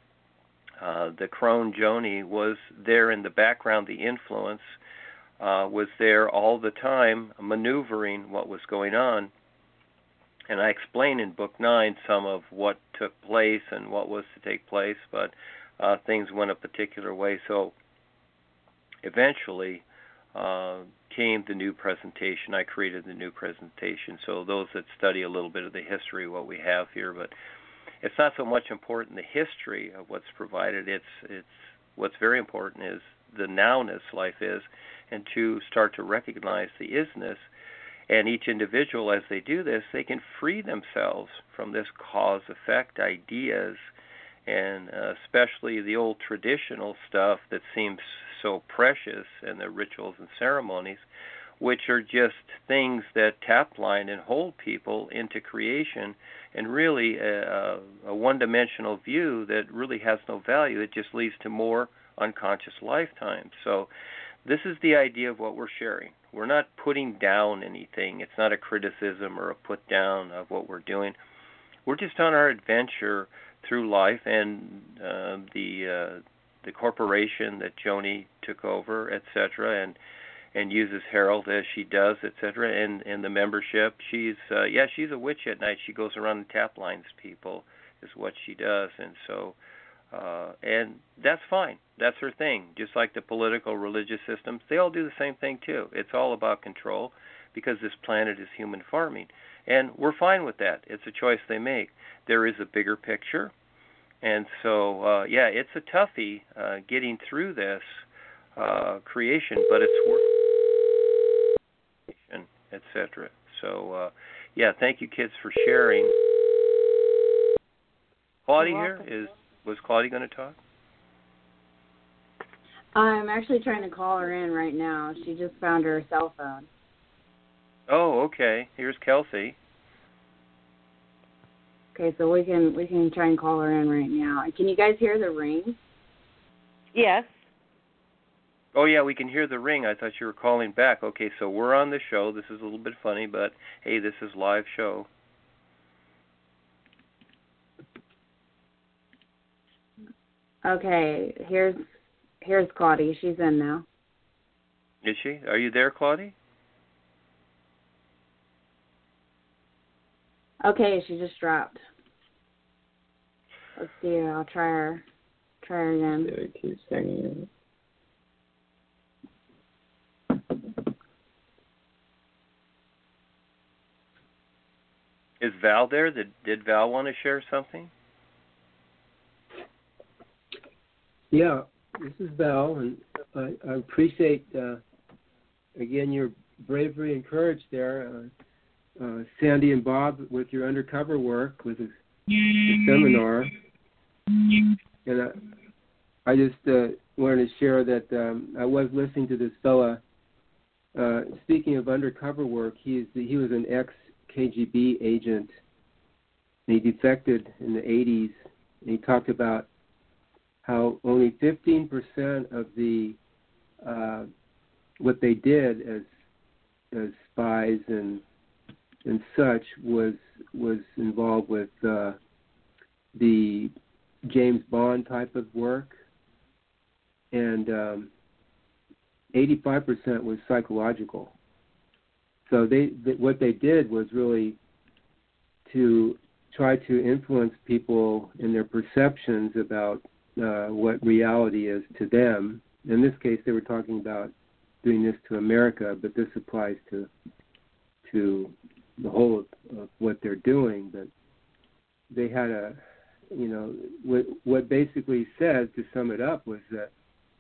uh, the crone Joni was there in the background, the influence uh, was there all the time, maneuvering what was going on. And I explain in Book nine some of what took place and what was to take place, but uh, things went a particular way. So eventually uh, came the new presentation. I created the new presentation. So those that study a little bit of the history, what we have here, but it's not so much important the history of what's provided. It's it's what's very important is the nowness life is, and to start to recognize the isness. And each individual, as they do this, they can free themselves from this cause-effect ideas, and uh, especially the old traditional stuff that seems so precious and the rituals and ceremonies. which are just things that tap line and hold people into creation, and really a, a one-dimensional view that really has no value. It just leads to more unconscious lifetimes. So this is the idea of what we're sharing. We're not putting down anything. It's not a criticism or a put down of what we're doing. We're just on our adventure through life, and uh, the uh, the corporation that Joni took over, et cetera, and and uses Harold as she does, et cetera, and, and the membership. She's, uh, yeah, she's a witch at night. She goes around and tap lines people is what she does. And so, uh, and that's fine. That's her thing. Just like the political, religious systems, they all do the same thing too. It's all about control because this planet is human farming. And we're fine with that. It's a choice they make. There is a bigger picture. And so, uh, yeah, it's a toughie uh, getting through this uh, creation, but it's worth it, et cetera. So, uh, yeah, thank you, kids, for sharing. Claudia here is was Claudia going to talk? I'm actually trying to call her in right now. She just found her cell phone. Oh, okay. Here's Kelsey. Okay, so we can we can try and call her in right now. Can you guys hear the ring? Yes. Oh, yeah, we can hear the ring. I thought you were calling back. Okay, so we're on the show. This is a little bit funny, but, hey, this is live show. Okay, here's here's Claudia. She's in now. Is she? Are you there, Claudia? Okay, she just dropped. Let's see her. I'll try her. Try her again. It keeps hanging in. Is Val there? Did, did Val want to share something? Yeah, this is Val, and I, I appreciate, uh, again, your bravery and courage there, uh, uh, Sandy and Bob, with your undercover work, with the, the seminar. And I, I just uh, wanted to share that um, I was listening to this fella. Uh, speaking of undercover work, he's he was an ex-K G B agent, and he defected in the eighties, and he talked about how only fifteen percent of the uh, what they did as as spies and and such was was involved with uh, the James Bond type of work, and um, eighty-five percent was psychological. So they, they what they did was really to try to influence people in their perceptions about Uh, what reality is to them. In this case, they were talking about doing this to America, but this applies to to the whole of, of what they're doing. But they had a, you know, what, what basically said, to sum it up, was that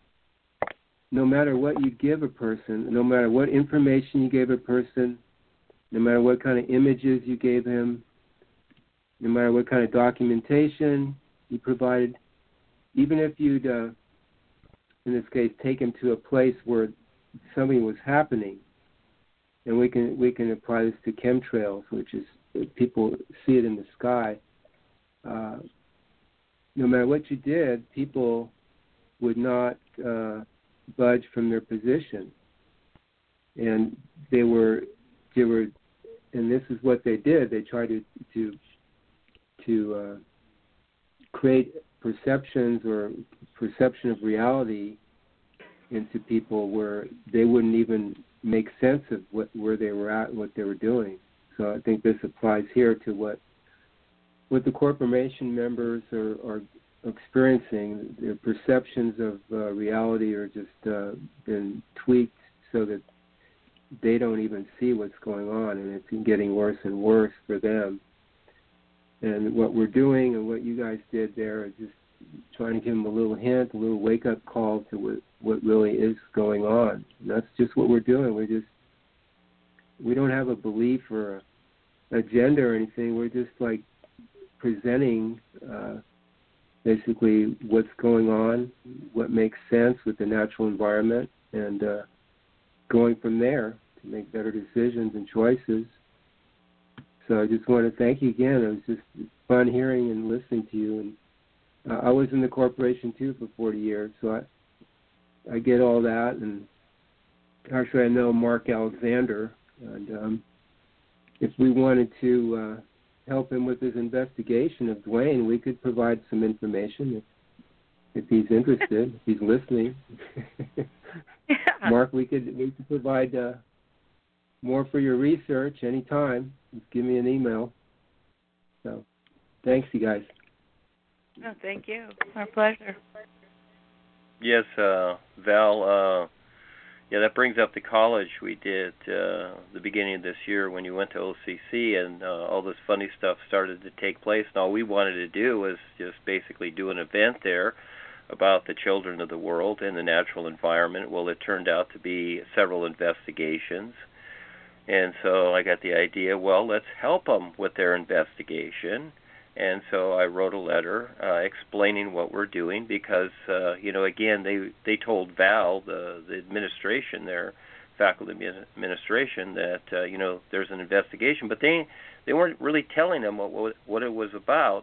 no matter what you give a person, no matter what information you gave a person, no matter what kind of images you gave him, no matter what kind of documentation you provided, even if you'd, uh, in this case, take him to a place where something was happening, and we can we can apply this to chemtrails, which is people see it in the sky. Uh, no matter what you did, people would not uh, budge from their position, and they were they were, and this is what they did. They tried to to to uh, create perceptions or perception of reality into people where they wouldn't even make sense of what where they were at and what they were doing. So I think this applies here to what what the corporation members are, are experiencing. Their perceptions of uh, reality are just uh, been tweaked so that they don't even see what's going on, and it's getting worse and worse for them. And what we're doing and what you guys did there is just trying to give them a little hint, a little wake-up call to what, what really is going on. And that's just what we're doing. We just we don't have a belief or an agenda or anything. We're just like presenting uh, basically what's going on, what makes sense with the natural environment, and uh, going from there. to make better decisions and choices. So I just want to thank you again. It was just fun hearing and listening to you. And uh, I was in the corporation too for forty years, so I I get all that. And actually, I know Mark Alexander, and um, if we wanted to uh, help him with his investigation of Dwayne, we could provide some information if, if he's interested, if he's listening. Yeah. Mark, we could we could provide uh, more for your research anytime. Just give me an email. So, thanks, you guys. Oh, thank you. Our pleasure. Yes, uh, Val, uh, yeah, that brings up the college we did uh, the beginning of this year when you went to O C C, and uh, all this funny stuff started to take place. And all we wanted to do was just basically do an event there about the children of the world and the natural environment. Well, it turned out to be several investigations. And so I got the idea, well, let's help them with their investigation. And so I wrote a letter uh, explaining what we're doing because, uh, you know, again, they they told Val, the, the administration there, faculty administration, that, uh, you know, there's an investigation. But they they weren't really telling them what, what, what it was about.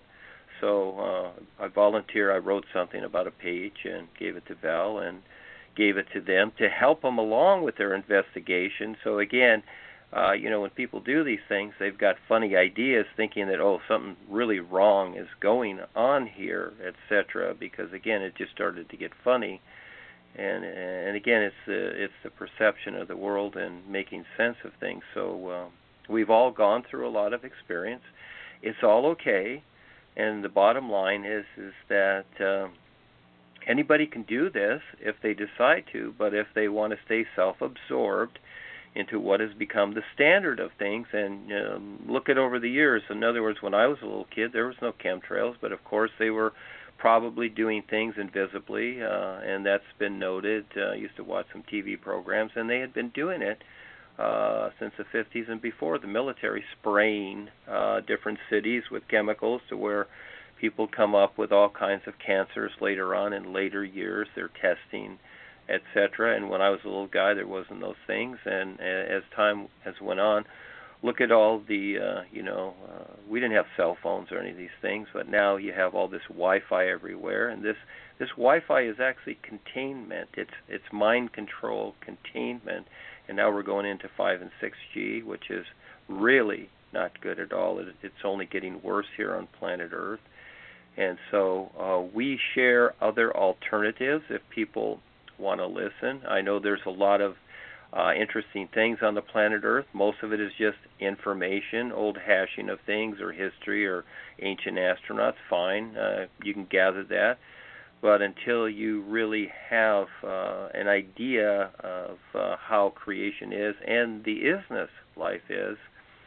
So uh, I volunteered. I wrote something about a page and gave it to Val and gave it to them to help them along with their investigation. So, again, Uh, you know, when people do these things, they've got funny ideas thinking that, oh, something really wrong is going on here, et cetera, because, again, it just started to get funny. And, and again, it's the, it's the perception of the world and making sense of things. So uh, we've all gone through a lot of experience. It's all okay. And the bottom line is, is that uh, anybody can do this if they decide to, but if they want to stay self-absorbed into what has become the standard of things, and um, look at over the years. In other words, when I was a little kid, there was no chemtrails, but of course they were probably doing things invisibly, uh, and that's been noted. Uh, I used to watch some T V programs, and they had been doing it uh, since the fifties and before. The military spraying uh, different cities with chemicals to where people come up with all kinds of cancers later on in later years. They're testing, et cetera. And when I was a little guy, there wasn't those things. And as time has went on, look at all the, uh, you know, uh, we didn't have cell phones or any of these things, but now you have all this Wi-Fi everywhere. And this, this Wi-Fi is actually containment. It's it's mind control containment. And now we're going into five and six G, which is really not good at all. It, it's only getting worse here on planet Earth. And so uh, we share other alternatives if people want to listen. I know there's a lot of uh, interesting things on the planet Earth. Most of it is just information, old hashing of things or history or ancient astronauts. Fine, uh, you can gather that. But until you really have uh, an idea of uh, how creation is and the isness life is,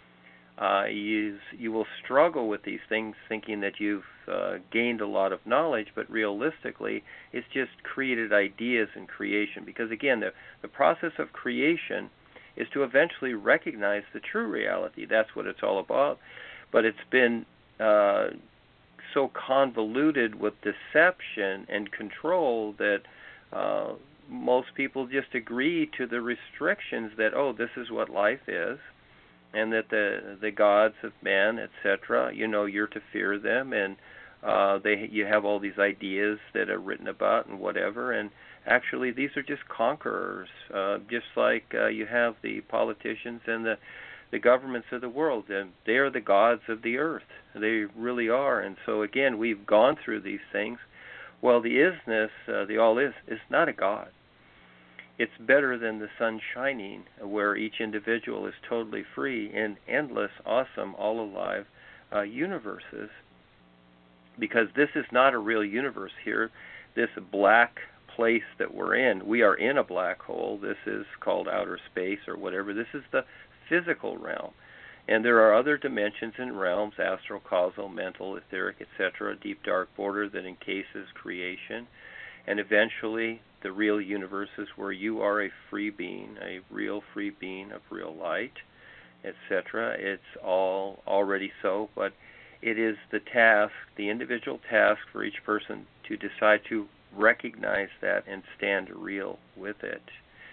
uh, you, you will struggle with these things thinking that you've uh, gained a lot of knowledge, but realistically it's just created ideas in creation. Because again, the, the process of creation is to eventually recognize the true reality. That's what it's all about. But it's been uh, so convoluted with deception and control that uh, most people just agree to the restrictions that, oh, this is what life is, and that the the gods of men, et cetera, you know, you're to fear them, and uh, they you have all these ideas that are written about and whatever, and actually these are just conquerors, uh, just like uh, you have the politicians and the the governments of the world, and they are the gods of the earth. They really are. And so again, we've gone through these things. Well, the isness, uh, the all is, is not a god. It's better than the sun shining, where each individual is totally free in endless, awesome, all-alive uh, universes. Because this is not a real universe here. This black place that we're in, we are in a black hole. This is called outer space or whatever. This is the physical realm. And there are other dimensions and realms, astral, causal, mental, etheric, et cetera, a deep dark border that encases creation. And eventually the real universe is where you are a free being, a real free being of real light, et cetera. It's all already so, but it is the task, the individual task for each person to decide to recognize that and stand real with it.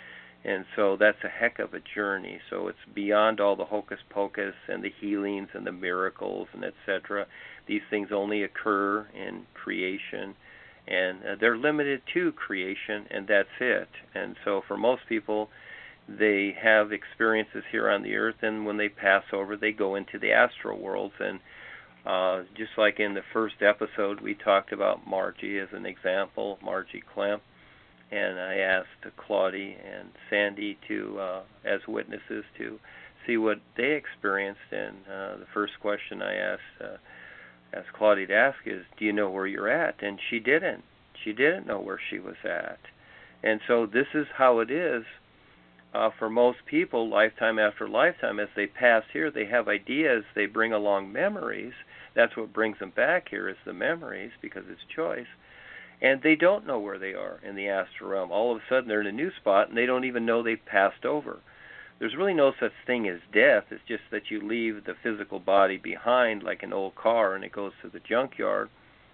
And so that's a heck of a journey. So it's beyond all the hocus pocus and the healings and the miracles and et cetera. These things only occur in creation, and uh, they're limited to creation, and that's it. And so for most people, they have experiences here on the earth, and when they pass over, they go into the astral worlds. And uh, just like in the first episode, we talked about Margie as an example, Margie Klemp. And I asked Claudie and Sandy to, uh, as witnesses, to see what they experienced. And uh, the first question I asked, uh, asked Claudie to ask is, "Do you know where you're at?" And she didn't. She didn't know where she was at. And so this is how it is uh, for most people, lifetime after lifetime. As they pass here, they have ideas. They bring along memories. That's what brings them back here, is the memories, because it's choice. And they don't know where they are in the astral realm. All of a sudden, they're in a new spot, and they don't even know they've passed over. There's really no such thing as death. It's just that you leave the physical body behind like an old car, and it goes to the junkyard.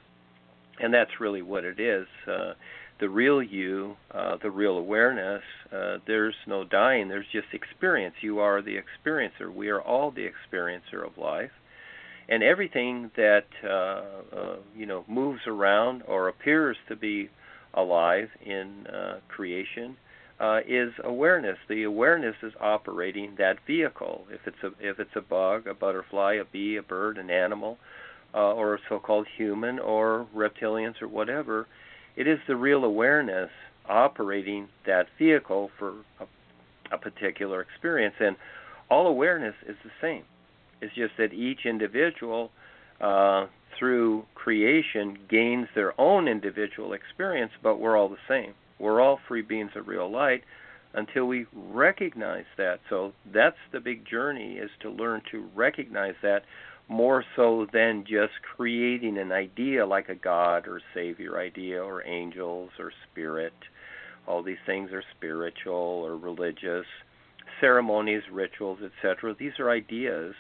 And that's really what it is. Uh, the real you, uh, the real awareness, uh, there's no dying. There's just experience. You are the experiencer. We are all the experiencer of life. And everything that uh, uh, you know moves around or appears to be alive in uh, creation uh, is awareness. The awareness is operating that vehicle. If it's a if it's a bug, a butterfly, a bee, a bird, an animal, uh, or a so-called human, or reptilians, or whatever, it is the real awareness operating that vehicle for a, a particular experience. And all awareness is the same. It's just that each individual, uh, through creation, gains their own individual experience, but we're all the same. We're all free beings of real light until we recognize that. So that's the big journey, is to learn to recognize that, more so than just creating an idea like a God or Savior idea or angels or spirit. All these things are spiritual or religious, ceremonies, rituals, et cetera. These are ideas.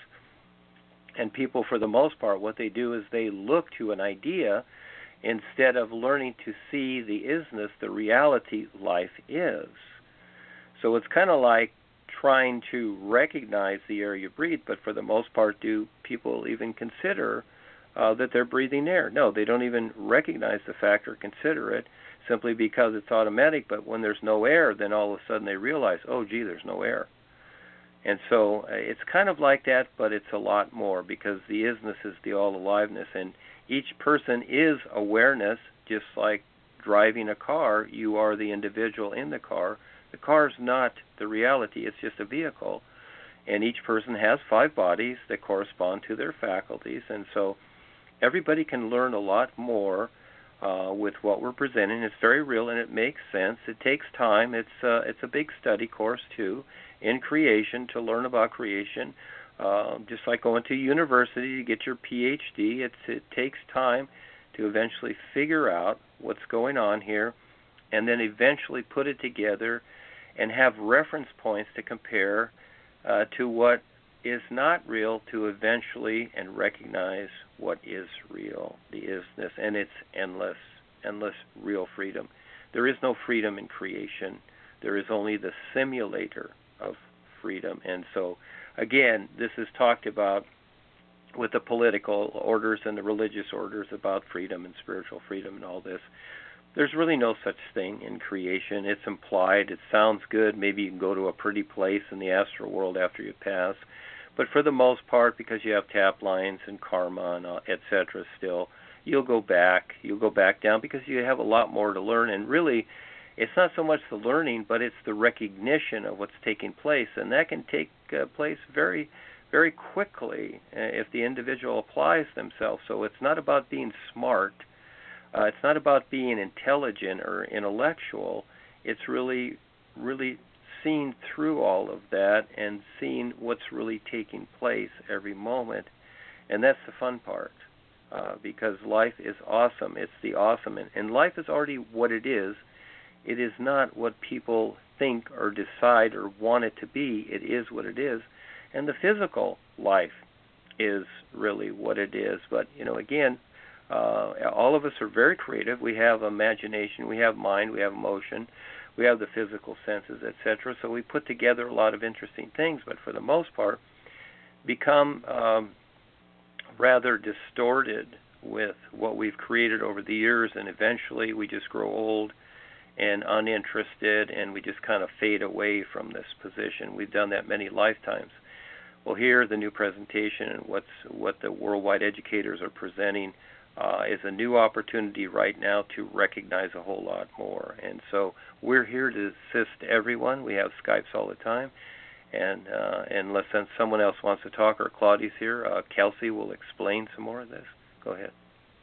And people, for the most part, what they do is they look to an idea instead of learning to see the isness, the reality life is. So it's kind of like trying to recognize the air you breathe, but for the most part, do people even consider uh, that they're breathing air? No, they don't even recognize the fact or consider it, simply because it's automatic. But when there's no air, then all of a sudden they realize, oh, gee, there's no air. And so uh, it's kind of like that, but it's a lot more, because the isness is the all-aliveness, and each person is awareness, just like driving a car. You are the individual in the car. The car's not the reality. It's just a vehicle. And each person has five bodies that correspond to their faculties, and so everybody can learn a lot more uh, with what we're presenting. It's very real, and it makes sense. It takes time. It's uh, it's a big study course, too, in creation, to learn about creation. Uh, just like going to university to get your P H D, it's, it takes time to eventually figure out what's going on here, and then eventually put it together and have reference points to compare uh, to what is not real, to eventually and recognize what is real, the isness, and it's endless, endless real freedom. There is no freedom in creation. There is only the simulator of freedom. And so, again, this is talked about with the political orders and the religious orders about freedom and spiritual freedom and all this. There's really no such thing in creation. It's implied. It sounds good. Maybe you can go to a pretty place in the astral world after you pass. But for the most part, because you have tap lines and karma and uh, et cetera still, you'll go back. You'll go back down because you have a lot more to learn. And really, it's not so much the learning, but it's the recognition of what's taking place. And that can take uh, place very, very quickly uh, if the individual applies themselves. So it's not about being smart. Uh, it's not about being intelligent or intellectual. It's really, really seeing through all of that and seeing what's really taking place every moment. And that's the fun part, uh, because life is awesome. It's the awesome. And, and life is already what it is. It is not what people think or decide or want it to be. It is what it is. And the physical life is really what it is. But, you know, again, Uh, all of us are very creative. We have imagination, we have mind, we have emotion, we have the physical senses, et cetera. So we put together a lot of interesting things, but for the most part, become um, rather distorted with what we've created over the years, and eventually we just grow old and uninterested, and we just kind of fade away from this position. We've done that many lifetimes. Well, here, the new presentation and what's what the worldwide educators are presenting uh, is a new opportunity right now to recognize a whole lot more. And so we're here to assist everyone. We have Skypes all the time. And uh, unless someone else wants to talk, or Claudia's here, uh, Kelsey will explain some more of this. Go ahead.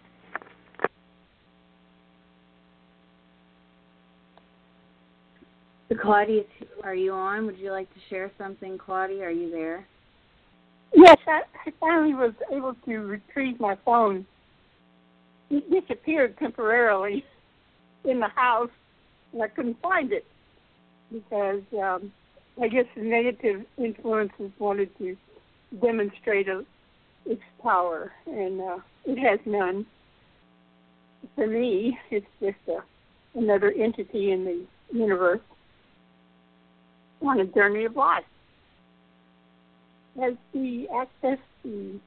Claudia, are you on? Would you like to share something, Claudia? Are you there? Yes, I, I finally was able to retrieve my phone. It disappeared temporarily in the house, and I couldn't find it because um, I guess the negative influences wanted to demonstrate a, its power, and uh, it has none. For me, it's just a, another entity in the universe on a journey of life. As we access the,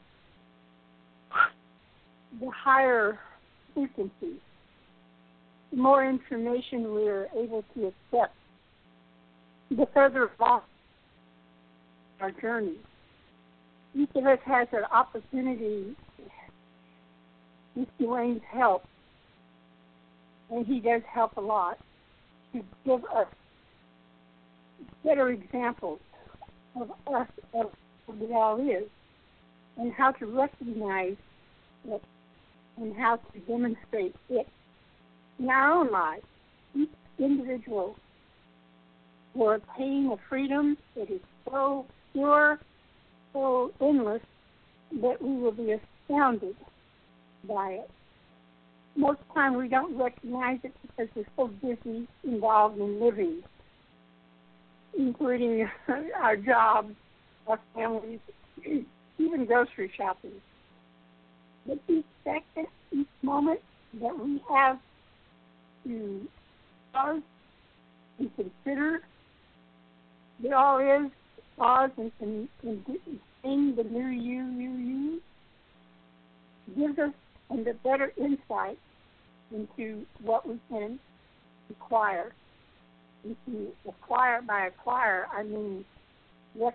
the higher frequencies, the more information we are able to accept, the further along our journey. Each of us has an opportunity with Dwayne's help, and he does help a lot, to give us better examples of us, of what it all is, and how to recognize it, and how to demonstrate it in our own lives. Each individual will attain a freedom that is so pure, so endless, that we will be astounded by it. Most of the time we don't recognize it because we're so busy involved in living, including our jobs, our families, even grocery shopping. But each second, each moment that we have to pause and consider that all is, pause and, and, and sing the new you, you, you, gives us and a better insight into what we can acquire. If you acquire, by acquire, I mean what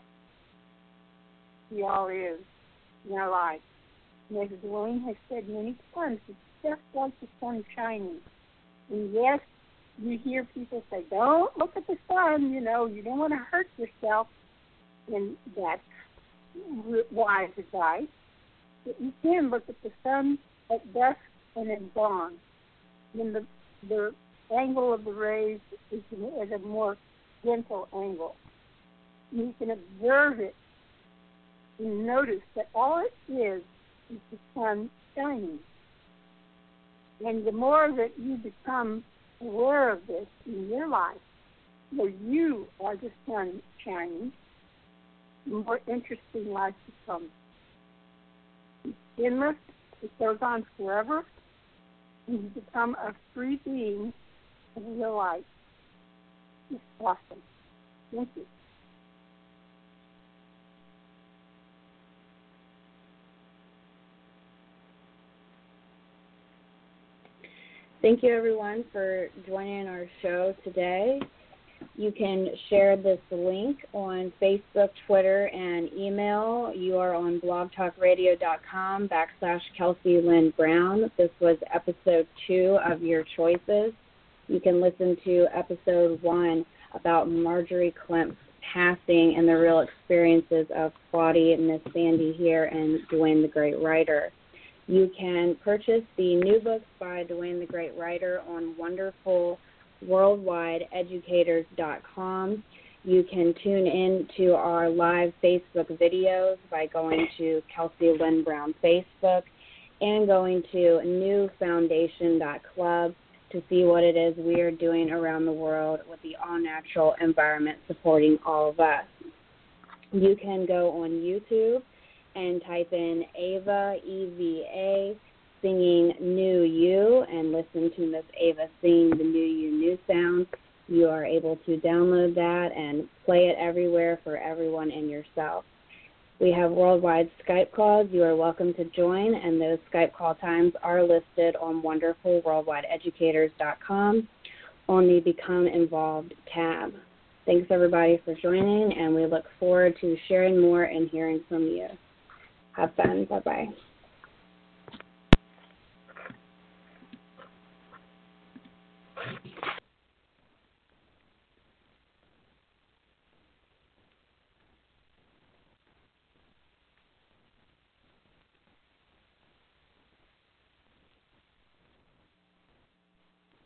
the all is in our life. And as Dwayne has said many times, it's just like the sun shining. And yes, you hear people say, don't look at the sun, you know, you don't want to hurt yourself. And that's wise advice. But you can look at the sun at dusk and at dawn, when the the angle of the rays is at a more gentle angle. You can observe it and notice that all it is is the sun shining. And the more that you become aware of this in your life, where you are the sun shining, the more interesting life becomes. It's endless. It goes on forever, and you become a free being of real life. It's awesome. Thank you. Thank you, everyone, for joining our show today. You can share this link on Facebook, Twitter, and email. You are on blogtalkradio.com backslash Kelsey Lynn Brown. This was episode two of Your Choices. You can listen to episode one about Marjorie Klem's passing and the real experiences of Claudia and Miss Sandy here and Dwayne the Great Writer. You can purchase the new books by Dwayne the Great Writer on wonderful worldwide educators dot com. You can tune in to our live Facebook videos by going to Kelsey Lynn Brown Facebook and going to new foundation dot club to see what it is we are doing around the world with the all-natural environment supporting all of us. You can go on YouTube and type in Ava, E V A, singing New You, and listen to Miss Ava sing the New You New sound. you are able to download that and play it everywhere for everyone and yourself. We have worldwide Skype calls. You are welcome to join, and those Skype call times are listed on wonderful worldwide educators dot com on the Become Involved tab. Thanks, everybody, for joining, and we look forward to sharing more and hearing from you. Have fun. Bye-bye.